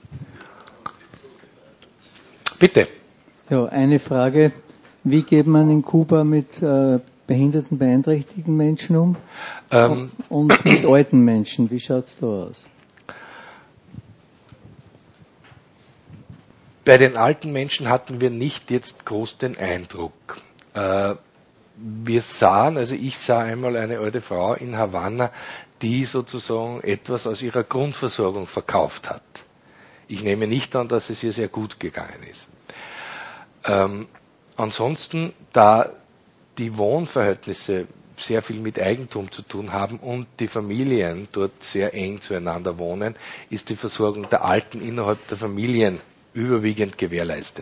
Bitte. Ja, eine Frage. Wie geht man in Kuba mit äh, behinderten, beeinträchtigten Menschen um? Ähm, und mit alten Menschen? Wie schaut's da aus? Bei den alten Menschen hatten wir nicht jetzt groß den Eindruck. Äh, wir sahen, also ich sah einmal eine alte Frau in Havanna, die sozusagen etwas aus ihrer Grundversorgung verkauft hat. Ich nehme nicht an, dass es ihr sehr gut gegangen ist. Ähm, ansonsten, da die Wohnverhältnisse sehr viel mit Eigentum zu tun haben und die Familien dort sehr eng zueinander wohnen, ist die Versorgung der Alten innerhalb der Familien überwiegend gewährleistet.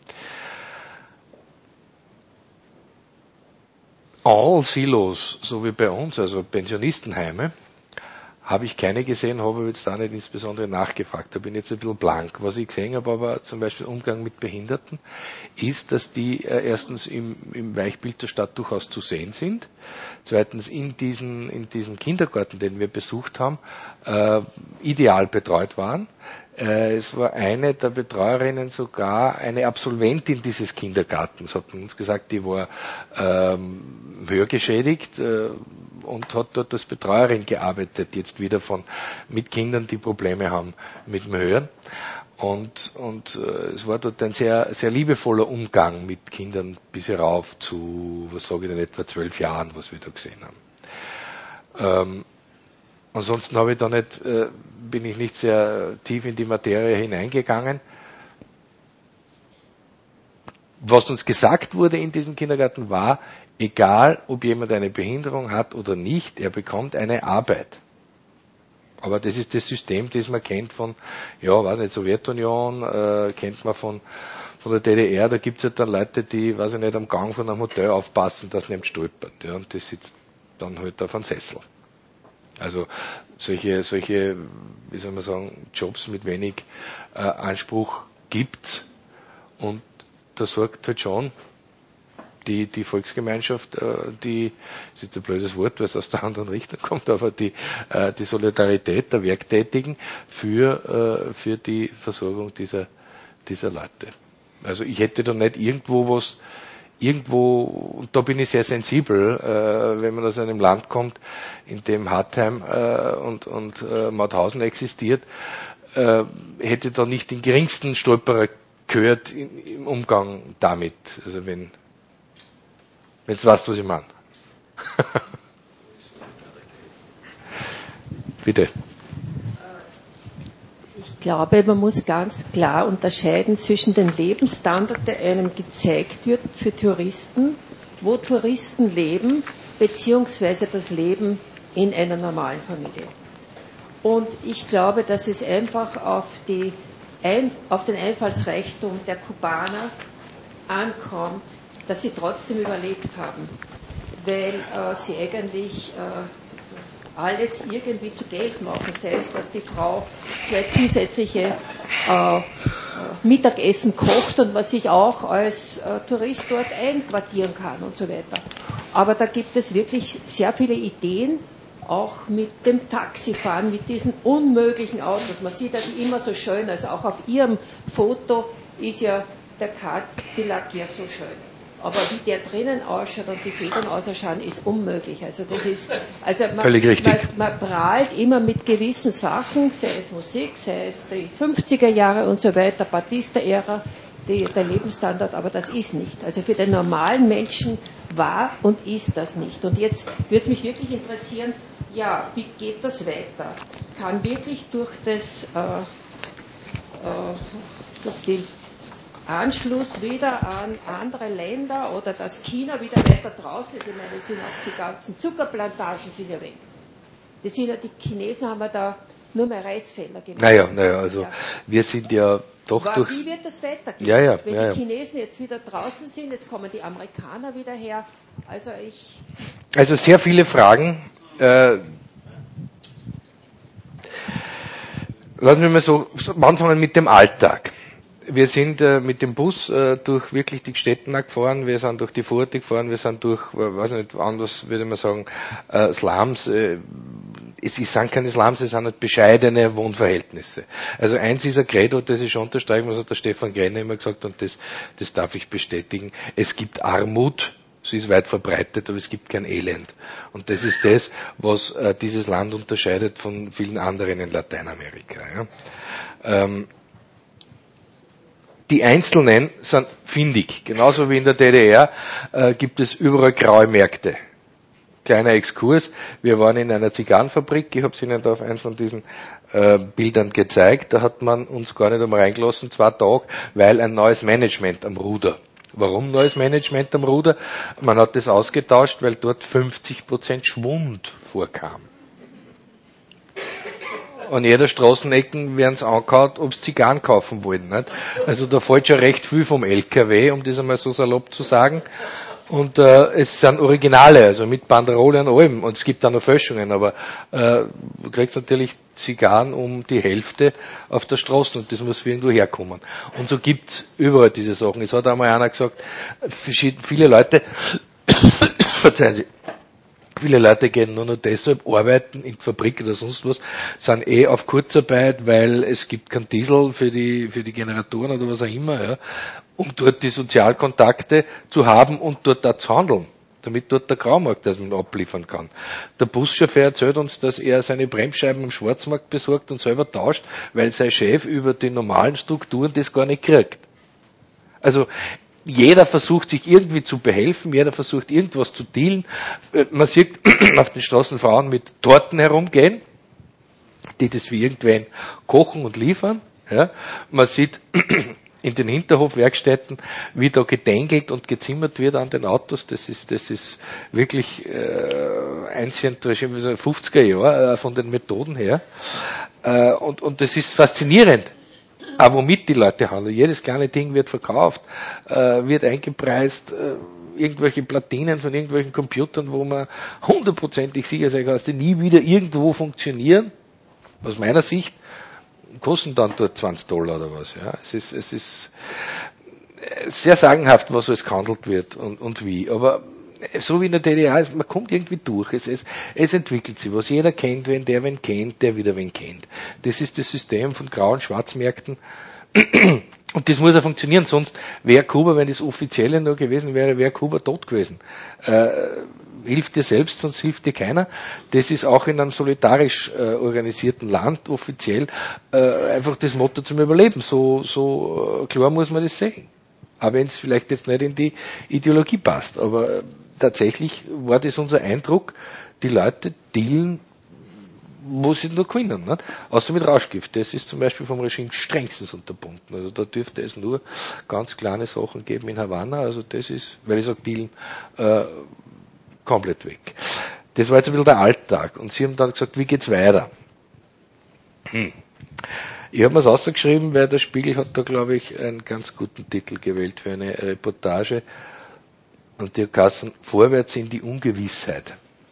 En Silos, so wie bei uns, also Pensionistenheime, habe ich keine gesehen, habe jetzt da nicht insbesondere nachgefragt. Da bin ich jetzt ein bisschen blank. Was ich gesehen habe, aber zum Beispiel Umgang mit Behinderten, ist, dass die äh, erstens im, im Weichbild der Stadt durchaus zu sehen sind. Zweitens in, diesen, in diesem Kindergarten, den wir besucht haben, äh, ideal betreut waren. Äh, es war eine der Betreuerinnen sogar eine Absolventin dieses Kindergartens, hat man uns gesagt, die war ähm, hörgeschädigt äh, und hat dort als Betreuerin gearbeitet, jetzt wieder von mit Kindern, die Probleme haben mit dem Hören. Und, und äh, es war dort ein sehr, sehr liebevoller Umgang mit Kindern bis herauf zu, was sage ich denn, etwa zwölf Jahren, was wir da gesehen haben. Ähm, ansonsten habe ich da nicht, äh, bin ich nicht sehr tief in die Materie hineingegangen. Was uns gesagt wurde in diesem Kindergarten war, egal ob jemand eine Behinderung hat oder nicht, er bekommt eine Arbeit. Aber das ist das System, das man kennt von, ja, weiß nicht, Sowjetunion, äh, kennt man von, von der D D R, da gibt's halt dann Leute, die, weiß ich nicht, am Gang von einem Hotel aufpassen, dass nicht stolpert, ja, und das sitzt dann halt auf einem Sessel. Also, solche, solche, wie soll man sagen, Jobs mit wenig äh, Anspruch gibt's, und da sorgt halt schon die, die Volksgemeinschaft, äh, die, das ist jetzt ein blödes Wort, weil es aus der anderen Richtung kommt, aber die, äh, die Solidarität der Werktätigen für, äh, für die Versorgung dieser, dieser Leute. Also ich hätte da nicht irgendwo was, irgendwo, und da bin ich sehr sensibel, äh, wenn man aus einem Land kommt, in dem Hartheim äh, und, und äh, Mauthausen existiert, äh, hätte da nicht den geringsten Stolperer gehört in, im Umgang damit. Also wenn, wenn du weißt, was ich meine. Bitte. Ich glaube, man muss ganz klar unterscheiden zwischen dem Lebensstandard, der einem gezeigt wird für Touristen, wo Touristen leben, beziehungsweise das Leben in einer normalen Familie. Und ich glaube, dass es einfach auf, die, auf den Einfallsreichtum der Kubaner ankommt, dass sie trotzdem überlebt haben, weil äh, sie eigentlich äh, alles irgendwie zu Geld machen, sei es, dass die Frau zwei zusätzliche äh, Mittagessen kocht und was ich auch als äh, Tourist dort einquartieren kann und so weiter. Aber da gibt es wirklich sehr viele Ideen, auch mit dem Taxifahren, mit diesen unmöglichen Autos. Man sieht ja die immer so schön, also auch auf Ihrem Foto ist ja der Cadillac ja so schön. Aber wie der drinnen ausschaut und die Federn ausschauen, ist unmöglich. Also das ist, also man, völlig richtig. Man, man prahlt immer mit gewissen Sachen, sei es Musik, sei es die fünfziger Jahre und so weiter, Batista-Ära, die, der Lebensstandard, aber das ist nicht. Also für den normalen Menschen war und ist das nicht. Und jetzt würde mich wirklich interessieren, ja, wie geht das weiter? Kann wirklich durch das, äh, äh, durch den Anschluss wieder an andere Länder oder dass China wieder weiter draußen ist, ich meine, sind auch die ganzen Zuckerplantagen sind ja weg. Die, sind ja, die Chinesen haben ja da nur mehr Reisfelder gemacht. Naja, naja, also ja. Wir sind ja doch Aber durch... Wie wird das weitergehen? Ja, ja, Wenn ja, die ja. Chinesen jetzt wieder draußen sind, jetzt kommen die Amerikaner wieder her, also ich... Also sehr viele Fragen. Äh, lassen wir mal so anfangen mit dem Alltag. Wir sind äh, mit dem Bus äh, durch wirklich die Städten gefahren, wir sind durch die Vororte gefahren, wir sind durch, äh, weiß nicht, anders würde man sagen, äh, Slums. Äh, es sind keine Slums, es sind halt bescheidene Wohnverhältnisse. Also eins ist ein Credo, das ich schon unterstreichen muss, hat der Stefan Grenner immer gesagt, und das, das darf ich bestätigen. Es gibt Armut, sie ist weit verbreitet, aber es gibt kein Elend. Und das ist das, was äh, dieses Land unterscheidet von vielen anderen in Lateinamerika. Ja. Ähm, Die Einzelnen sind findig. Genauso wie in der D D R äh, gibt es überall graue Märkte. Kleiner Exkurs. Wir waren in einer Zigarrenfabrik. Ich habe es Ihnen da auf eins von diesen äh, Bildern gezeigt. Da hat man uns gar nicht einmal reingelassen, zwei Tage, weil ein neues Management am Ruder. Warum neues Management am Ruder? Man hat das ausgetauscht, weil dort fünfzig Prozent Schwund vorkam. An jeder Straßenecken werden sie angehauen, ob sie Zigarren kaufen wollen. Nicht? Also da fällt schon recht viel vom L K W, um das einmal so salopp zu sagen. Und äh, es sind Originale, also mit Banderole und allem. Und es gibt auch noch Fälschungen, aber äh, du kriegst natürlich Zigarren um die Hälfte auf der Straße und das muss irgendwo herkommen. Und so gibt's überall diese Sachen. Es hat einmal einer gesagt, viele Leute, verzeihen Sie, viele Leute gehen nur noch deshalb arbeiten in der Fabrik oder sonst was, sind eh auf Kurzarbeit, weil es gibt keinen Diesel für die, für die Generatoren oder was auch immer, ja, um dort die Sozialkontakte zu haben und dort auch zu handeln, damit dort der Graumarkt das man abliefern kann. Der Buschauffeur erzählt uns, dass er seine Bremsscheiben im Schwarzmarkt besorgt und selber tauscht, weil sein Chef über die normalen Strukturen das gar nicht kriegt. Also, jeder versucht sich irgendwie zu behelfen, jeder versucht irgendwas zu dealen. Man sieht auf den Straßen Frauen mit Torten herumgehen, die das für irgendwen kochen und liefern. Ja. Man sieht in den Hinterhofwerkstätten, wie da gedengelt und gezimmert wird an den Autos. Das ist, das ist wirklich äh, einziehend, fünfziger Jahre äh, von den Methoden her. Äh, und, und das ist faszinierend. Aber womit die Leute handeln. Jedes kleine Ding wird verkauft, äh, wird eingepreist, äh, irgendwelche Platinen von irgendwelchen Computern, wo man hundertprozentig sicher sein kann, dass die nie wieder irgendwo funktionieren. Aus meiner Sicht kosten dann dort zwanzig Dollar oder was. Ja, es ist, es ist sehr sagenhaft, was alles gehandelt wird und, und wie. Aber so wie in der D D R ist, man kommt irgendwie durch. Es, es, es entwickelt sich was. Jeder kennt wen, der wen kennt, der wieder wen kennt. Das ist das System von Grau- und Schwarzmärkten. Und das muss ja funktionieren, sonst wäre Kuba, wenn das Offizielle nur gewesen wäre, wäre Kuba tot gewesen. Äh, hilft dir selbst, sonst hilft dir keiner. Das ist auch in einem solidarisch äh, organisierten Land offiziell äh, einfach das Motto zum Überleben. So, so äh, klar muss man das sehen. Auch wenn es vielleicht jetzt nicht in die Ideologie passt. Aber äh, tatsächlich war das unser Eindruck, die Leute dealen, wo sie nur gewinnen. Nicht? Außer mit Rauschgift. Das ist zum Beispiel vom Regime strengstens unterbunden. Also da dürfte es nur ganz kleine Sachen geben in Havanna. Also das ist, weil ich sage, dealen, äh, komplett weg. Das war jetzt ein bisschen der Alltag. Und sie haben dann gesagt, wie geht's weiter? Hm. Ich habe mir es ausgeschrieben, weil der Spiegel hat da, glaube ich, einen ganz guten Titel gewählt für eine Reportage. Und die heißen Vorwärts in die Ungewissheit.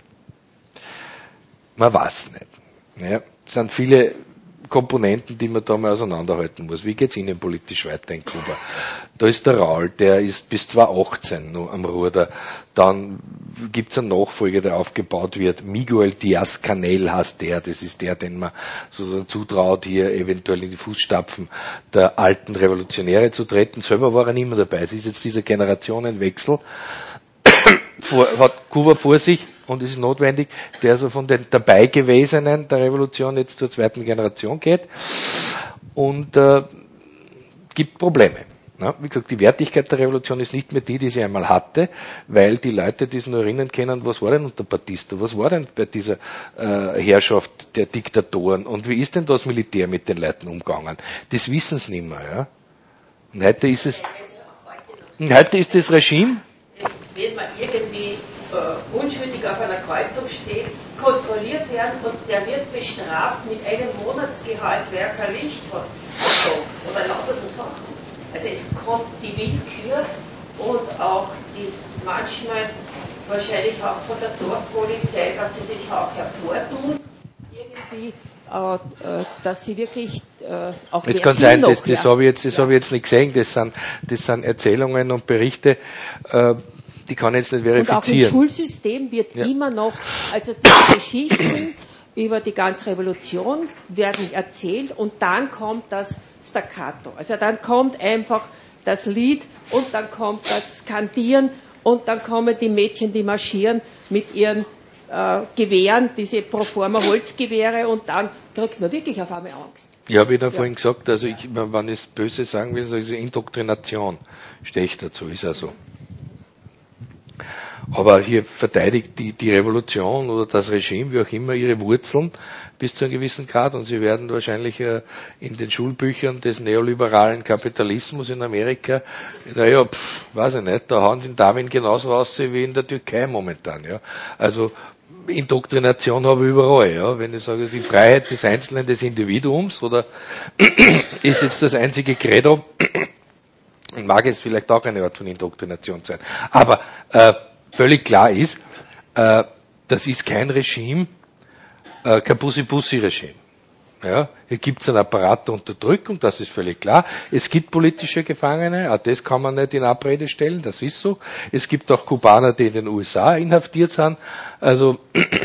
Man weiß nicht. Ja, es sind viele Komponenten, die man da mal auseinanderhalten muss. Wie geht's innenpolitisch weiter in Kuba? Da ist der Raul, der ist bis zweitausendachtzehn noch am Ruder. Dann gibt's einen Nachfolger, der aufgebaut wird. Miguel Díaz-Canel heißt der. Das ist der, den man sozusagen zutraut, hier eventuell in die Fußstapfen der alten Revolutionäre zu treten. Selber war er nicht mehr dabei. Es ist jetzt dieser Generationenwechsel. Vor, hat Kuba vor sich und es ist notwendig, der so von den Dabeigewesenen der Revolution jetzt zur zweiten Generation geht und äh, gibt Probleme. Ja, wie gesagt, die Wertigkeit der Revolution ist nicht mehr die, die sie einmal hatte, weil die Leute, die sich nur erinnern können, was war denn unter Batista, was war denn bei dieser äh, Herrschaft der Diktatoren und wie ist denn das Militär mit den Leuten umgegangen? Das wissen sie nicht mehr. Ja? Und heute ist es, und heute ist das Regime, wenn man irgendwie äh, unschuldig auf einer Kreuzung steht, kontrolliert werden und der wird bestraft mit einem Monatsgehalt, wer kein Licht hat. Also, oder lauter so Sachen. Also es kommt die Willkür und auch das manchmal wahrscheinlich auch von der Dorfpolizei, dass sie sich auch hervortun, irgendwie, äh, dass sie wirklich äh, auch es kann sein, das, das ja. habe ich jetzt, das ja. habe ich jetzt nicht gesehen, das sind, das sind Erzählungen und Berichte, äh, die kann ich jetzt nicht verifizieren. Und auch im Schulsystem wird ja. immer noch, also die Geschichten über die ganze Revolution werden erzählt und dann kommt das Staccato. Also dann kommt einfach das Lied und dann kommt das Skandieren und dann kommen die Mädchen, die marschieren mit ihren äh, Gewehren, diese Proforma Holzgewehre und dann kriegt man wirklich auf einmal Angst. Ja, habe ich da ja. vorhin gesagt, also ich, wenn ich es böse sagen will, sage ich Indoktrination, stehe ich dazu, ist ja so. Aber hier verteidigt die, die Revolution oder das Regime, wie auch immer, ihre Wurzeln bis zu einem gewissen Grad und sie werden wahrscheinlich äh, in den Schulbüchern des neoliberalen Kapitalismus in Amerika, naja, pff, weiß ich nicht, da hauen den Darwin genauso raus wie in der Türkei momentan, ja. Also, Indoktrination habe ich überall, ja. Wenn ich sage, die Freiheit des Einzelnen, des Individuums oder ist jetzt das einzige Credo, mag es vielleicht auch eine Art von Indoktrination sein. Aber, äh, völlig klar ist, äh, das ist kein Regime, äh, kein Pussy-Pussy-Regime. Ja, hier gibt es einen Apparat der Unterdrückung, das ist völlig klar. Es gibt politische Gefangene, auch das kann man nicht in Abrede stellen, das ist so. Es gibt auch Kubaner, die in den U S A inhaftiert sind. Also,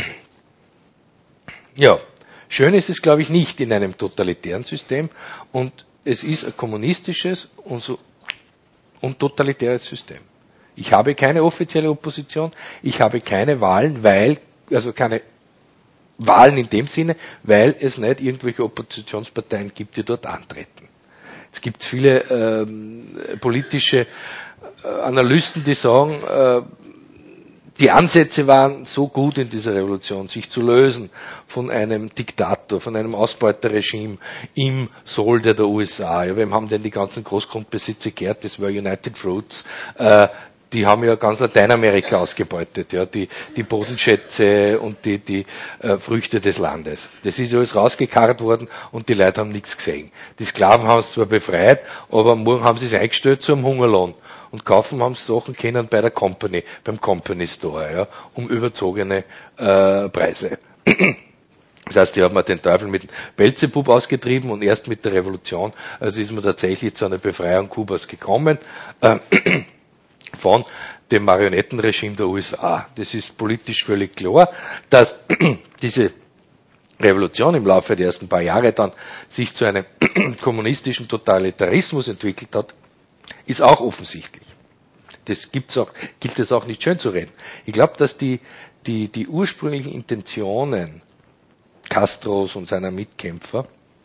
ja, schön ist es, glaube ich, nicht in einem totalitären System und es ist ein kommunistisches und, so, und totalitäres System. Ich habe keine offizielle Opposition, ich habe keine Wahlen, weil, also keine Wahlen in dem Sinne, weil es nicht irgendwelche Oppositionsparteien gibt, die dort antreten. Es gibt viele ähm, politische äh, Analysten, die sagen, äh, die Ansätze waren so gut in dieser Revolution, sich zu lösen von einem Diktator, von einem Ausbeuterregime im Solde der U S A. Ja, wem haben denn die ganzen Großgrundbesitze gehört? Das war United Fruits. Äh, die haben ja ganz Lateinamerika ausgebeutet, ja, die, die Bodenschätze und die, die äh, Früchte des Landes. Das ist alles rausgekarrt worden und die Leute haben nichts gesehen. Die Sklaven haben es zwar befreit, aber morgen haben sie es eingestellt zu einem Hungerlohn. Und kaufen haben sie Sachen können bei der Company, beim Company Store, ja, um überzogene äh, Preise. Das heißt, die haben wir den Teufel mit dem Belzebub ausgetrieben und erst mit der Revolution, also ist man tatsächlich zu einer Befreiung Kubas gekommen, äh, von dem Marionettenregime der U S A. Das ist politisch völlig klar, dass diese Revolution im Laufe der ersten paar Jahre dann sich zu einem kommunistischen Totalitarismus entwickelt hat, ist auch offensichtlich. Das gibt's auch, gilt es auch nicht schön zu reden. Ich glaube, dass die, die, die ursprünglichen Intentionen Castros und seiner Mitkämpfer,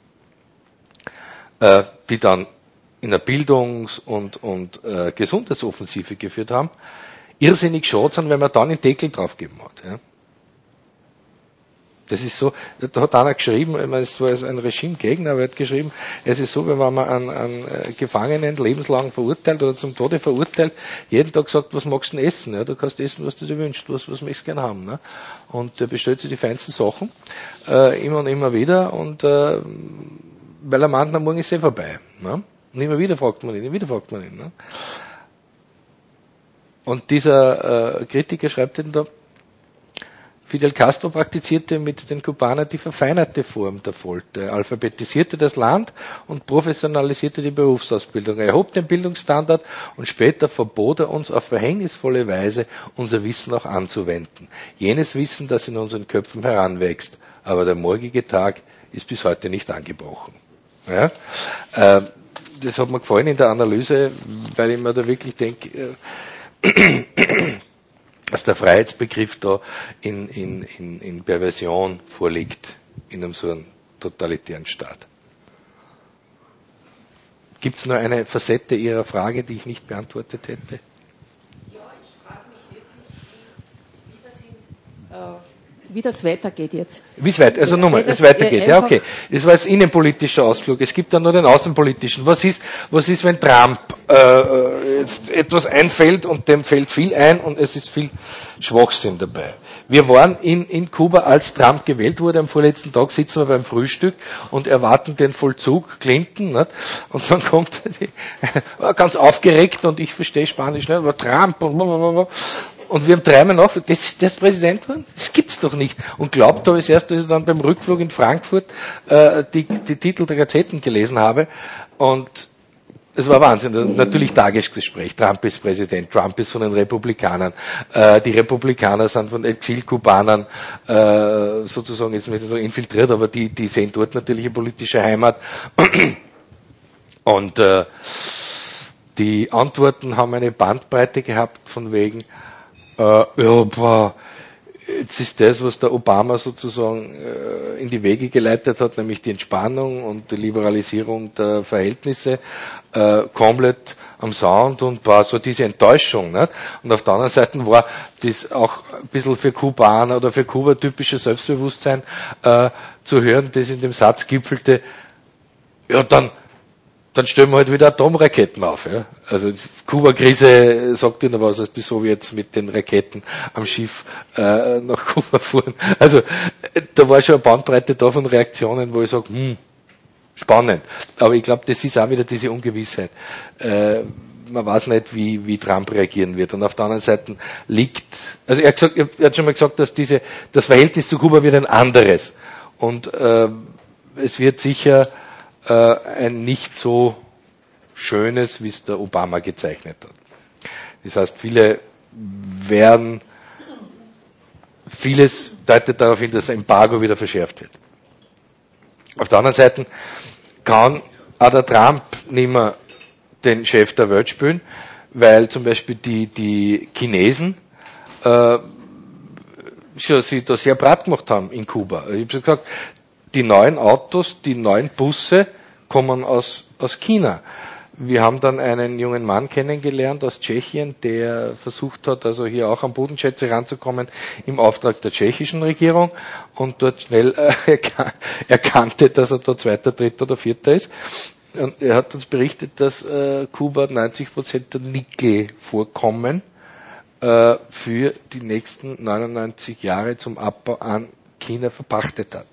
äh, die dann in der Bildungs- und, und äh, Gesundheitsoffensive geführt haben, irrsinnig schade sind, wenn man dann einen Deckel draufgeben hat. Ja. Das ist so, da hat einer geschrieben, ich meine, es war ein Regimegegner, aber er hat geschrieben, es ist so, wenn man einen, einen Gefangenen lebenslang verurteilt oder zum Tode verurteilt, jeden Tag sagt, was magst du denn essen? Ja, du kannst essen, was du dir wünschst, was, was möchtest du gerne haben. Ne? Und er bestellt sich die feinsten Sachen, äh, immer und immer wieder, und äh, weil er meint, am Morgen ist eh vorbei. Ne? Und immer wieder fragt man ihn, immer wieder fragt man ihn. Ne? Und dieser äh, Kritiker schreibt eben da, Fidel Castro praktizierte mit den Kubanern die verfeinerte Form der Folter. Er alphabetisierte das Land und professionalisierte die Berufsausbildung. Er erhob den Bildungsstandard und später verbot er uns auf verhängnisvolle Weise, unser Wissen auch anzuwenden. Jenes Wissen, das in unseren Köpfen heranwächst. Aber der morgige Tag ist bis heute nicht angebrochen. Ja? Äh, das hat mir gefallen in der Analyse, weil ich mir da wirklich denke, äh, dass der Freiheitsbegriff da in, in, in, in Perversion vorliegt in einem so einem totalitären Staat. Gibt es noch eine Facette Ihrer Frage, die ich nicht beantwortet hätte? Ja, ich frage mich wirklich, wie das, in, äh, wie das weitergeht jetzt. Wie es weiter, also nochmal, es weitergeht, ja, okay. Das war jetzt innenpolitischer Ausflug. Es gibt dann nur den außenpolitischen. Was ist, was ist, wenn Trump äh, jetzt etwas einfällt und dem fällt viel ein und es ist viel Schwachsinn dabei? Wir waren in, in Kuba, als Trump gewählt wurde, am vorletzten Tag sitzen wir beim Frühstück und erwarten den Vollzug Clinton, nicht? Und dann kommt die, ganz aufgeregt, und ich verstehe Spanisch nicht, aber Trump und blablabla. Und wir haben dreimal nach, das, das Präsident geworden? Das gibt's doch nicht. Und glaubt habe ich erst, als ich dann beim Rückflug in Frankfurt äh, die, die Titel der Gazetten gelesen habe. Und es war Wahnsinn. Natürlich Tagesgespräch. Trump ist Präsident, Trump ist von den Republikanern. Äh, die Republikaner sind von Exilkubanern äh, sozusagen, jetzt möchte ich sagen, infiltriert, aber die, die sehen dort natürlich eine politische Heimat. Und äh, die Antworten haben eine Bandbreite gehabt von wegen, Äh, ja, boah, jetzt ist das, was der Obama sozusagen äh, in die Wege geleitet hat, nämlich die Entspannung und die Liberalisierung der Verhältnisse, äh, komplett am Sound, und war so diese Enttäuschung. Nicht? Und auf der anderen Seite war das auch ein bisschen für Kubaner oder für Kuba typisches Selbstbewusstsein äh, zu hören, das in dem Satz gipfelte, ja, dann dann stellen wir halt wieder Atomraketen auf. Ja. Also die Kuba-Krise sagt Ihnen was, als die Sowjets mit den Raketen am Schiff äh, nach Kuba fuhren. Also da war schon eine Bandbreite da von Reaktionen, wo ich sage, hm, spannend. Aber ich glaube, das ist auch wieder diese Ungewissheit. Äh, man weiß nicht, wie, wie Trump reagieren wird. Und auf der anderen Seite liegt, also er hat, gesagt, er hat schon mal gesagt, dass diese, das Verhältnis zu Kuba wird ein anderes. Und äh, es wird sicher ein nicht so schönes, wie es der Obama gezeichnet hat. Das heißt, viele werden, vieles deutet darauf hin, dass das Embargo wieder verschärft wird. Auf der anderen Seite kann auch der Trump nicht mehr den Chef der Welt spielen, weil zum Beispiel die, die Chinesen äh, schon sie da sehr brat gemacht haben in Kuba. Ich habe schon gesagt, die neuen Autos, die neuen Busse kommen aus, aus China. wir haben dann einen jungen Mann kennengelernt aus Tschechien, der versucht hat, also hier auch an Bodenschätze ranzukommen im Auftrag der tschechischen Regierung und dort schnell äh, erkannte, dass er dort Zweiter, Dritter oder Vierter ist. Und er hat uns berichtet, dass äh, Kuba neunzig Prozent der Nickelvorkommen äh, für die nächsten neunundneunzig Jahre zum Abbau an China verpachtet hat.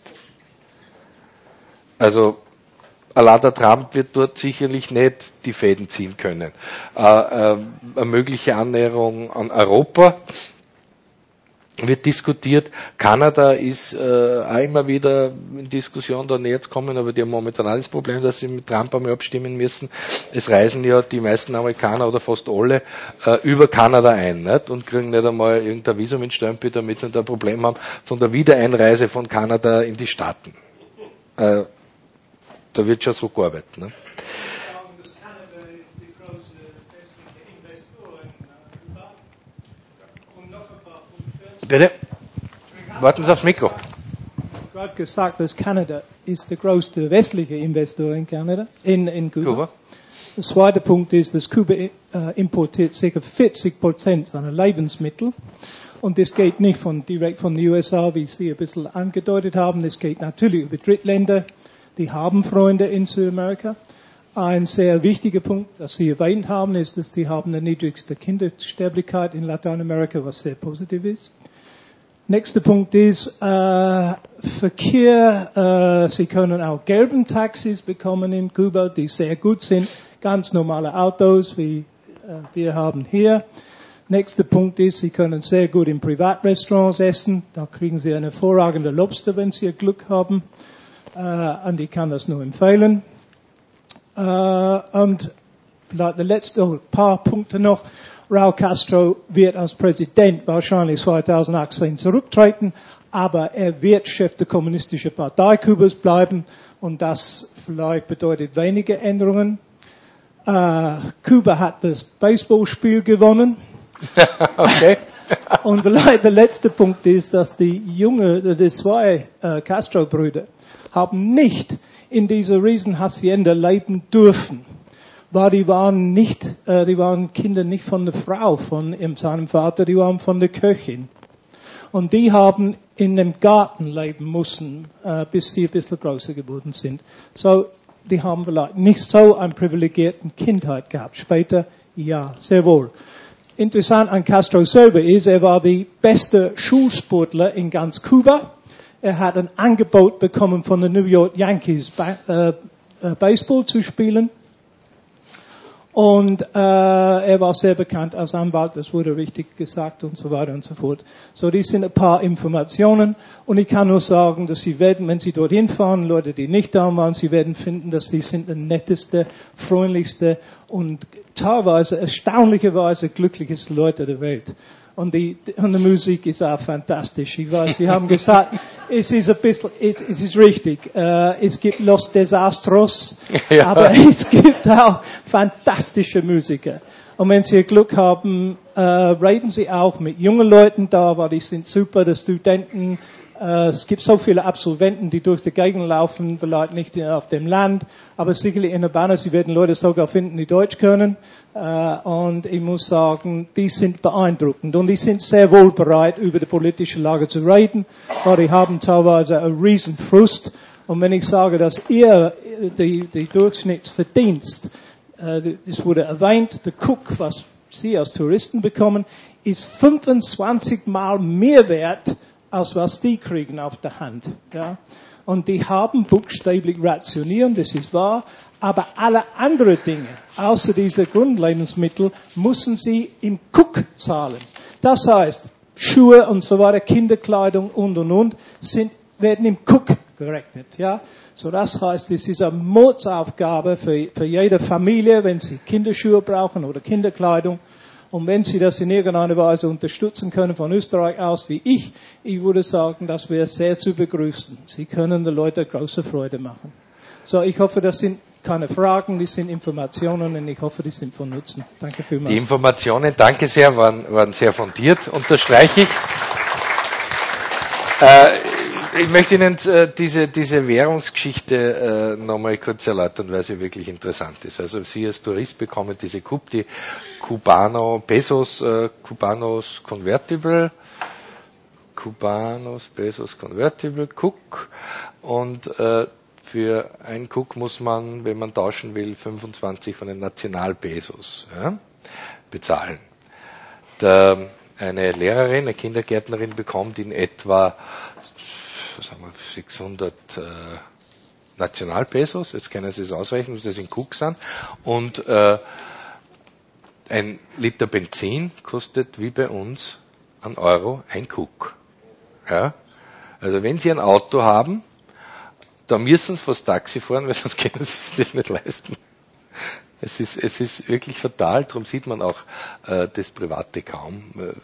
Also allein der Trump wird dort sicherlich nicht die Fäden ziehen können. Äh, äh, eine mögliche Annäherung an Europa wird diskutiert. Kanada ist äh, auch immer wieder in Diskussion da näher zu kommen, aber die haben momentan auch das Problem, dass sie mit Trump einmal abstimmen müssen. Es reisen ja die meisten Amerikaner oder fast alle äh, über Kanada ein, nicht? Und kriegen nicht einmal irgendein Visum in Stempel, damit sie nicht ein Problem haben von der Wiedereinreise von Kanada in die Staaten. Äh, da wird schon so gearbeitet. Ne? Bitte? Warten Sie aufs Mikro. Gerade gesagt, dass Kanada ist der größte westliche Investor in Kanada, in, in Kuba. Kuba. Der zweite Punkt ist, dass Kuba äh, importiert ca. vierzig Prozent seiner Lebensmittel. Und das geht nicht von, direkt von den U S A, wie Sie ein bisschen angedeutet haben. Das geht natürlich über Drittländer. Die haben Freunde in Südamerika. Ein sehr wichtiger Punkt, das Sie erwähnt haben, ist, dass die haben die niedrigste Kindersterblichkeit in Lateinamerika, was sehr positiv ist. Nächster Punkt ist äh, Verkehr. Äh, Sie können auch gelben Taxis bekommen in Kuba, die sehr gut sind. Ganz normale Autos, wie äh, wir haben hier. Nächster Punkt ist, Sie können sehr gut in Privatrestaurants essen. Da kriegen Sie eine hervorragende Lobster, wenn Sie Glück haben. Äh, und ich kann das nur empfehlen. Äh, und vielleicht der letzte oh, paar Punkte noch. Raúl Castro wird als Präsident wahrscheinlich zweitausendachtzehn zurücktreten, aber er wird Chef der Kommunistischen Partei Kubas bleiben und das vielleicht bedeutet wenige Änderungen. Äh, Kuba hat das Baseballspiel gewonnen. Okay. Und vielleicht der letzte Punkt ist, dass die junge, die zwei äh, Castro-Brüder haben nicht in dieser Riesenhacienda leben dürfen. Weil die waren nicht, äh, die waren Kinder nicht von der Frau, von ihrem, seinem Vater, die waren von der Köchin. Und die haben in dem Garten leben müssen, äh, bis die ein bisschen größer geworden sind. So, die haben vielleicht nicht so eine privilegierte Kindheit gehabt. Später, ja, sehr wohl. Interessant an Castro selber ist, er war der beste Schulsportler in ganz Kuba. Er hat ein Angebot bekommen von den New York Yankees, äh, äh, Baseball zu spielen. Und äh, er war sehr bekannt als Anwalt, das wurde richtig gesagt und so weiter und so fort. So, die sind ein paar Informationen und ich kann nur sagen, dass Sie werden, wenn Sie dorthin fahren, Leute, die nicht da waren, Sie werden finden, dass die sind die netteste, freundlichste und teilweise erstaunlicherweise glücklichste Leute der Welt. Und die, und die Musik ist auch fantastisch. Ich weiß, Sie haben gesagt, es ist ein bisschen, es, es ist richtig. Äh, es gibt Los Desastros, ja. Aber es gibt auch fantastische Musiker. Und wenn Sie Glück haben, äh, reden Sie auch mit jungen Leuten da, weil die sind super, die Studenten. Äh, es gibt so viele Absolventen, die durch die Gegend laufen, vielleicht nicht auf dem Land, aber sicherlich in Urbana, Sie werden Leute sogar finden, die Deutsch können. Uh, und ich muss sagen, die sind beeindruckend und die sind sehr wohl bereit, über die politische Lage zu reden, weil die haben teilweise einen riesen Frust. Und wenn ich sage, dass ihr die, die Durchschnittsverdienst, uh, das wurde erwähnt, der Cook, was Sie als Touristen bekommen, ist fünfundzwanzig Mal mehr wert, als was die kriegen auf der Hand. Ja? Und die haben buchstäblich rationieren, das ist wahr. Aber alle anderen Dinge, außer diese Grundlebensmittel, müssen sie im Cook zahlen. Das heißt, Schuhe und so weiter, Kinderkleidung und und und, sind, werden im Cook gerechnet. Ja? So, das heißt, es ist eine Mordsaufgabe für, für jede Familie, wenn sie Kinderschuhe brauchen oder Kinderkleidung. Und wenn Sie das in irgendeiner Weise unterstützen können von Österreich aus, wie ich, ich würde sagen, das wäre sehr zu begrüßen. Sie können den Leuten große Freude machen. So, ich hoffe, das sind keine Fragen, die sind Informationen und ich hoffe, die sind von Nutzen. Danke vielmals. Die Informationen, danke sehr, waren, waren sehr fundiert, unterstreiche ich. Äh, ich möchte Ihnen äh, diese, diese Währungsgeschichte äh, nochmal kurz erläutern, weil sie wirklich interessant ist. Also Sie als Tourist bekommen diese C U P, die Cubano Pesos, äh, Cubanos Convertible, Cubanos Pesos Convertible, C U C, und äh, für einen C U C muss man, wenn man tauschen will, fünfundzwanzig von den Nationalpesos ja, bezahlen. Der, eine Lehrerin, eine Kindergärtnerin bekommt in etwa sagen wir, sechshundert äh, Nationalpesos, jetzt können Sie es ausrechnen, was das in C U C sind, und äh, ein Liter Benzin kostet wie bei uns einen Euro ein C U C. Ja? Also wenn Sie ein Auto haben, da müssen Sie fast Taxi fahren, weil sonst können Sie sich das nicht leisten. Es ist, es ist wirklich fatal, darum sieht man auch äh, das Private kaum. Äh,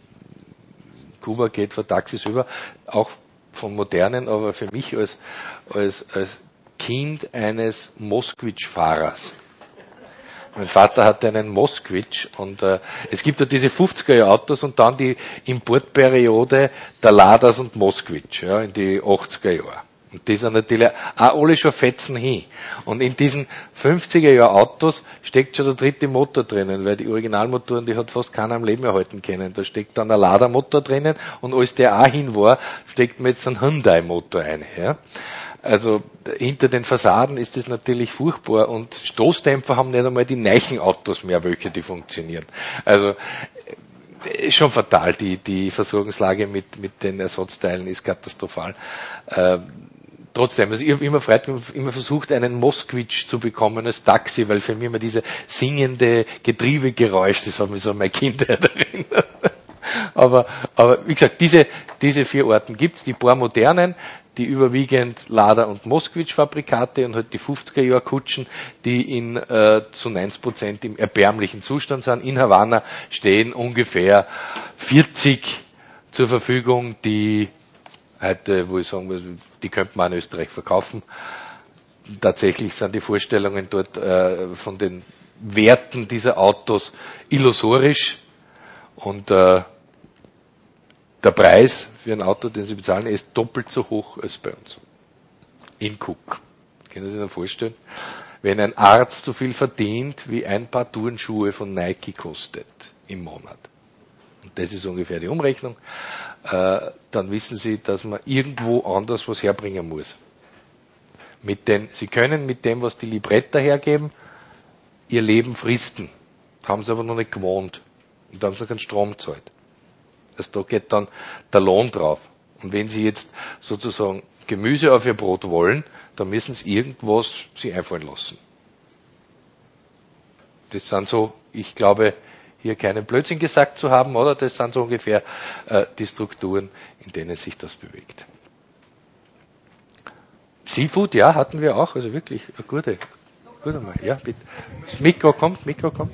Kuba geht von Taxis über, auch von modernen, aber für mich als, als, als Kind eines Moskvitsch-Fahrers. Mein Vater hatte einen Moskvitsch und äh, es gibt ja diese fünfziger-Jahr-Autos und dann die Importperiode der Ladas und Moskvitsch, ja, in die achtziger Jahre. Und die sind natürlich auch alle schon fetzen hin. Und in diesen fünfziger-Jahr-Autos steckt schon der dritte Motor drinnen, weil die Originalmotoren, die hat fast keiner am Leben erhalten können. Da steckt dann ein Lada-Motor drinnen und als der auch hin war, steckt man jetzt einen Hyundai-Motor ein. Ja. Also hinter den Fassaden ist das natürlich furchtbar und Stoßdämpfer haben nicht einmal die neuen Autos mehr, welche die funktionieren. Also ist schon fatal, die, die Versorgungslage mit, mit den Ersatzteilen ist katastrophal. Ähm, Trotzdem, also ich habe immer, immer versucht, einen Moskvitsch zu bekommen als Taxi, weil für mich immer diese singende Getriebegeräusch, das hat mich so an meine Kindheit erinnert. Aber, aber wie gesagt, diese, diese vier Orten gibt's, die paar modernen, die überwiegend Lada- und Moskvitsch-Fabrikate und halt die fünfziger-Jahr-Kutschen, die in äh, zu neunzig Prozent im erbärmlichen Zustand sind. In Havanna stehen ungefähr vierzig zur Verfügung, die heute, wo ich sagen muss, die könnte man in Österreich verkaufen. Tatsächlich sind die Vorstellungen dort äh, von den Werten dieser Autos illusorisch und äh, der Preis für ein Auto, den Sie bezahlen, ist doppelt so hoch als bei uns. In C U C. Können Sie sich das vorstellen? Wenn ein Arzt so viel verdient, wie ein paar Turnschuhe von Nike kostet im Monat. Und das ist ungefähr die Umrechnung. Äh, dann wissen Sie, dass man irgendwo anders was herbringen muss. Mit den, Sie können mit dem, was die Libretta hergeben, Ihr Leben fristen. Haben Sie aber noch nicht gewohnt. Und da haben Sie noch keinen Strom gezahlt. Also da geht dann der Lohn drauf. Und wenn Sie jetzt sozusagen Gemüse auf Ihr Brot wollen, dann müssen Sie irgendwas sich einfallen lassen. Das sind so, ich glaube, hier keinen Blödsinn gesagt zu haben, oder? Das sind so ungefähr äh, die Strukturen, in denen sich das bewegt. Seafood, ja, hatten wir auch, also wirklich eine gute, gute mal, ja, bitte. Das Mikro kommt, Mikro kommt.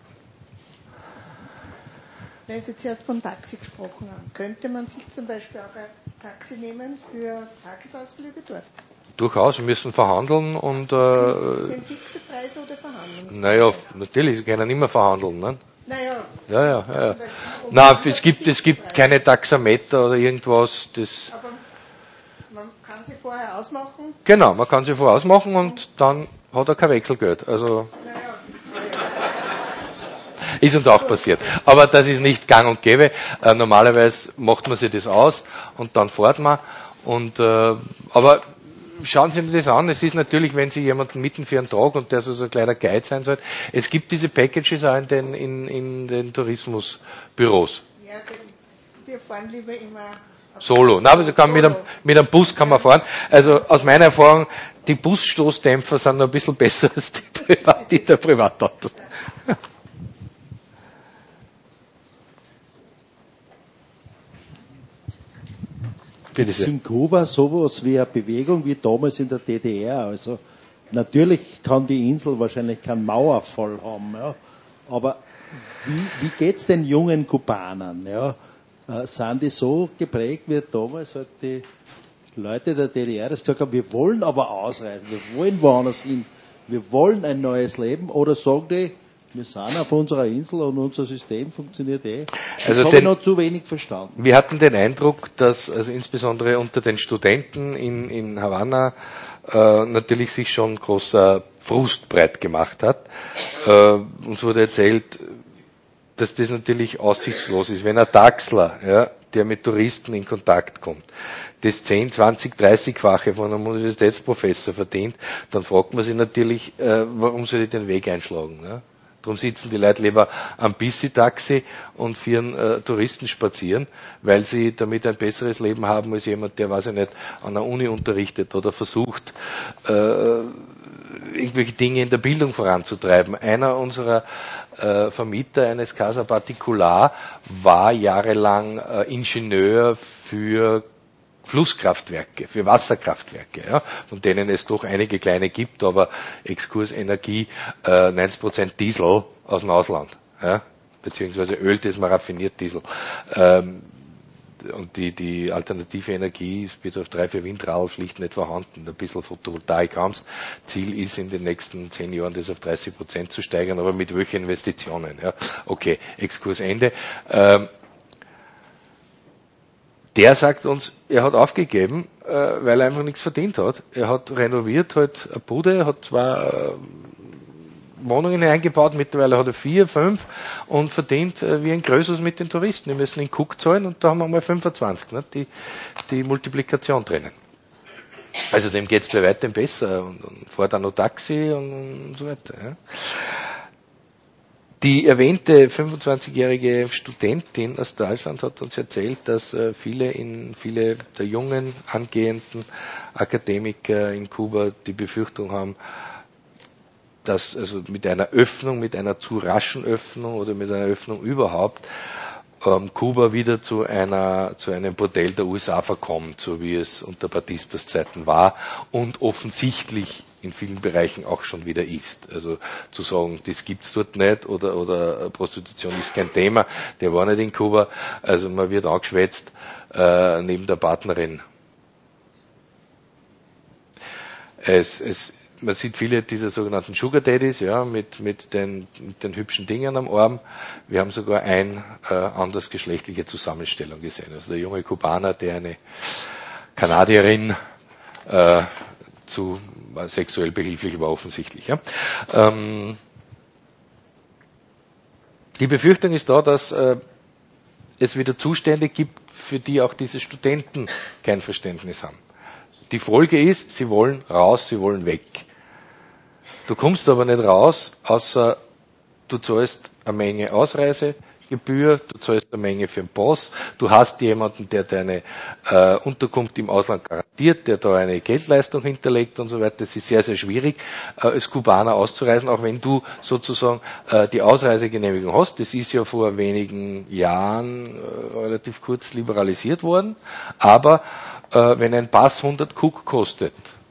Weil Sie zuerst von Taxi gesprochen haben, könnte man sich zum Beispiel auch ein Taxi nehmen für Tagesausflüge dort? Durchaus, wir müssen verhandeln und... Äh, sind, sind fixe Preise oder Verhandlungspreise? Naja, natürlich, Sie können immer verhandeln, ne? Naja. Ja, ja, ja. ja. Nein, es gibt, es gibt keine Taxameter oder irgendwas, das... Aber man kann sie vorher ausmachen? Genau, man kann sie vorher ausmachen und dann hat er kein Wechselgeld, also... Naja. Ist uns auch passiert. Aber das ist nicht gang und gäbe. Äh, normalerweise macht man sich das aus und dann fährt man. Und, äh, aber schauen Sie sich das an. Es ist natürlich, wenn Sie jemanden mitten für einen Tag und der so ein kleiner Guide sein soll, es gibt diese Packages auch in den, in, in den Tourismusbüros. Ja, wir fahren lieber immer Solo. Nein, aber kann mit, einem, mit einem Bus kann man fahren. Also aus meiner Erfahrung, die Busstoßdämpfer sind noch ein bisschen besser als die, Privat, die der Privatauto. Ist in Kuba sowas wie eine Bewegung wie damals in der D D R? Also natürlich kann die Insel wahrscheinlich keinen Mauerfall haben, ja, aber wie, wie geht's den jungen Kubanern? Ja? Äh, sind die so geprägt wie damals halt die Leute der D D R, das gesagt haben, wir wollen aber ausreisen, wir wollen woanders hin, wir wollen ein neues Leben, oder sagen die, Wir sind auf unserer Insel und unser System funktioniert eh. Das also habe ich noch zu wenig verstanden. Wir hatten den Eindruck, dass also insbesondere unter den Studenten in, in Havanna äh, natürlich sich schon großer Frust breit gemacht hat. Äh, uns wurde erzählt, dass das natürlich aussichtslos ist. Wenn ein Taxler, ja, der mit Touristen in Kontakt kommt, das zehn, zwanzig, dreißig-fache von einem Universitätsprofessor verdient, dann fragt man sich natürlich, äh, warum soll ich den Weg einschlagen? Ja? Darum sitzen die Leute lieber am Bissi-Taxi und führen äh, Touristen spazieren, weil sie damit ein besseres Leben haben als jemand, der, weiß ich nicht, an der Uni unterrichtet oder versucht, äh, irgendwelche Dinge in der Bildung voranzutreiben. Einer unserer äh, Vermieter eines Casa Particular war jahrelang äh, Ingenieur für Flusskraftwerke, für Wasserkraftwerke, ja, von denen es doch einige kleine gibt, aber Exkurs Energie, äh, neunzig Prozent Diesel aus dem Ausland, ja, beziehungsweise Öl, das man raffiniert, Diesel. Ähm, und die, die alternative Energie ist bis auf drei, vier Windrad schlicht nicht vorhanden. Ein bisschen Photovoltaik haben's. Ziel ist in den nächsten zehn Jahren das auf dreißig Prozent zu steigern, aber mit welchen Investitionen? Ja? Okay, Exkurs Ende. Ähm, Der sagt uns, er hat aufgegeben, äh, weil er einfach nichts verdient hat. Er hat renoviert halt eine Bude, hat zwei äh, Wohnungen eingebaut, mittlerweile hat er vier, fünf und verdient äh, wie ein Größus mit den Touristen. Die müssen in Cook zahlen und da haben wir mal fünfundzwanzig, ne, die, die Multiplikation drinnen. Also dem geht's bei weitem besser und, und fährt auch noch Taxi und, und so weiter. Ja. Die erwähnte fünfundzwanzigjährige Studentin aus Deutschland hat uns erzählt, dass äh, viele in viele der jungen angehenden Akademiker in Kuba die Befürchtung haben, dass also mit einer Öffnung, mit einer zu raschen Öffnung oder mit einer Öffnung überhaupt ähm, Kuba wieder zu einer zu einem Bordell der U S A verkommt, so wie es unter Batistas Zeiten war und offensichtlich in vielen Bereichen auch schon wieder ist. Also zu sagen, das gibt's dort nicht oder oder Prostitution ist kein Thema, der war nicht in Kuba. Also man wird angeschwätzt äh, neben der Partnerin. Es, es, man sieht viele dieser sogenannten Sugar Daddies, ja, mit mit den mit den hübschen Dingen am Arm. Wir haben sogar ein äh, andersgeschlechtliche Zusammenstellung gesehen. Also der junge Kubaner, der eine Kanadierin äh, zu sexuell behilflich war offensichtlich. Ja. Ähm, die Befürchtung ist da, dass äh, es wieder Zustände gibt, für die auch diese Studenten kein Verständnis haben. Die Folge ist, sie wollen raus, sie wollen weg. Du kommst aber nicht raus, außer du zahlst eine Menge Ausreisegebühr, du zahlst eine Menge für den Pass, du hast jemanden, der deine äh, Unterkunft im Ausland garantiert, der da eine Geldleistung hinterlegt und so weiter. Es ist sehr, sehr schwierig, äh, als Kubaner auszureisen, auch wenn du sozusagen äh, die Ausreisegenehmigung hast. Das ist ja vor wenigen Jahren äh, relativ kurz liberalisiert worden, aber äh, wenn ein Pass hundert Kuk kostet,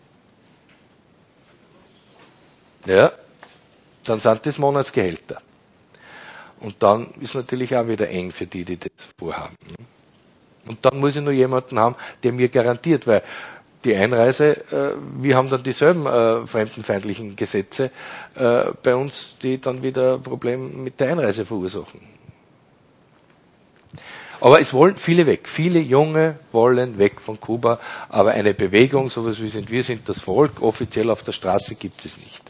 ja, dann sind das Monatsgehälter. Und dann ist natürlich auch wieder eng für die, die das vorhaben. Und dann muss ich nur jemanden haben, der mir garantiert, weil die Einreise, äh, wir haben dann dieselben äh, fremdenfeindlichen Gesetze äh, bei uns, die dann wieder Probleme mit der Einreise verursachen. Aber es wollen viele weg. Viele Junge wollen weg von Kuba, aber eine Bewegung, sowas wie sind wir sind das Volk, offiziell auf der Straße gibt es nicht.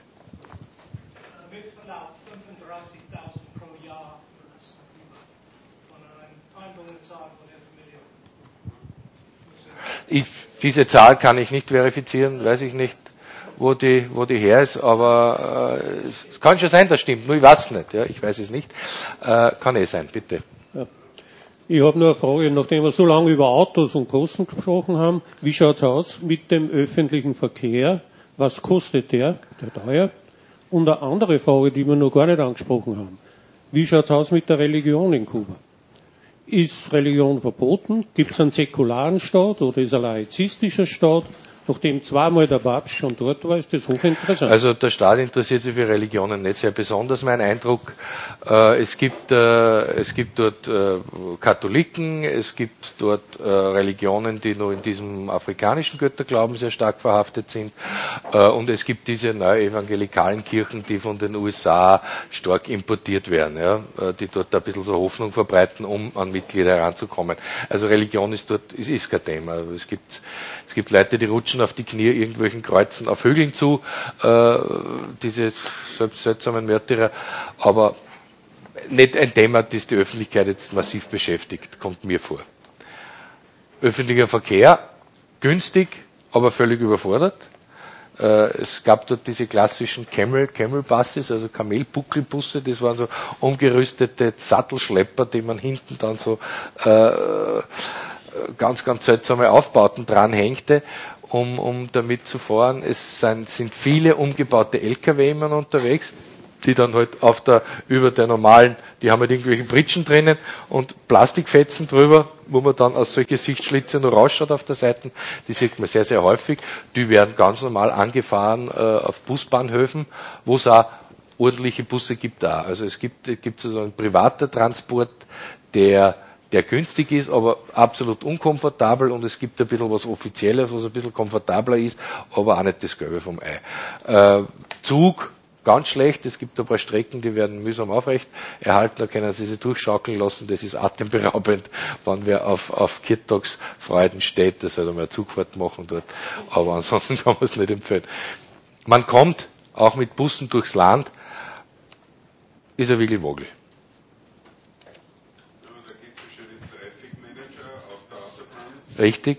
Ich, diese Zahl kann ich nicht verifizieren, weiß ich nicht, wo die, wo die her ist, aber äh, es kann schon sein, das stimmt, nur ich weiß es nicht, ja, ich weiß es nicht. Äh, kann eh sein, bitte. Ja. Ich habe nur eine Frage, nachdem wir so lange über Autos und Kosten gesprochen haben, wie schaut es aus mit dem öffentlichen Verkehr? Was kostet der, der teuer? Und eine andere Frage, die wir noch gar nicht angesprochen haben. Wie schaut es aus mit der Religion in Kuba? Ist Religion verboten? Gibt es einen säkularen Staat oder ist ein laizistischer Staat? Nachdem zweimal der Papst schon dort war, ist das hochinteressant. Also der Staat interessiert sich für Religionen nicht sehr besonders, mein Eindruck. Äh, es gibt, äh, es gibt dort äh, Katholiken, es gibt dort äh, Religionen, die nur in diesem afrikanischen Götterglauben sehr stark verhaftet sind. Äh, und es gibt diese neuevangelikalen Kirchen, die von den U S A stark importiert werden, ja, äh, die dort ein bisschen so Hoffnung verbreiten, um an Mitglieder heranzukommen. Also Religion ist dort, ist, ist kein Thema. Es gibt, es gibt Leute, die rutschen auf die Knie irgendwelchen Kreuzen auf Hügeln zu, äh, diese seltsamen Märtyrer, aber nicht ein Thema, das die Öffentlichkeit jetzt massiv beschäftigt, kommt mir vor. Öffentlicher Verkehr, günstig, aber völlig überfordert. Äh, es gab dort diese klassischen Camel, Camel Buses, also Kamelbuckelbusse, das waren so umgerüstete Sattelschlepper, die man hinten dann so äh, ganz, ganz seltsame Aufbauten dranhängte, um, um damit zu fahren. Es sind, sind viele umgebaute L K W immer unterwegs, die dann halt auf der, über der normalen, die haben halt irgendwelche Pritschen drinnen und Plastikfetzen drüber, wo man dann aus solche Sichtschlitze noch rausschaut auf der Seite. Die sieht man sehr, sehr häufig. Die werden ganz normal angefahren äh, auf Busbahnhöfen, wo es auch ordentliche Busse gibt da. Also es gibt, es gibt so einen privaten Transport, der der günstig ist, aber absolut unkomfortabel, und es gibt ein bisschen was Offizielles, was ein bisschen komfortabler ist, aber auch nicht das Gelbe vom Ei. Äh, Zug, ganz schlecht, es gibt ein paar Strecken, die werden mühsam aufrecht erhalten, da können Sie sich durchschaukeln lassen, das ist atemberaubend, wenn wer auf, auf Kirchtagsfreuden steht, das soll einmal eine Zugfahrt machen dort, aber ansonsten kann man es nicht empfehlen. Man kommt auch mit Bussen durchs Land, ist ein Wiggelwogel. Richtig.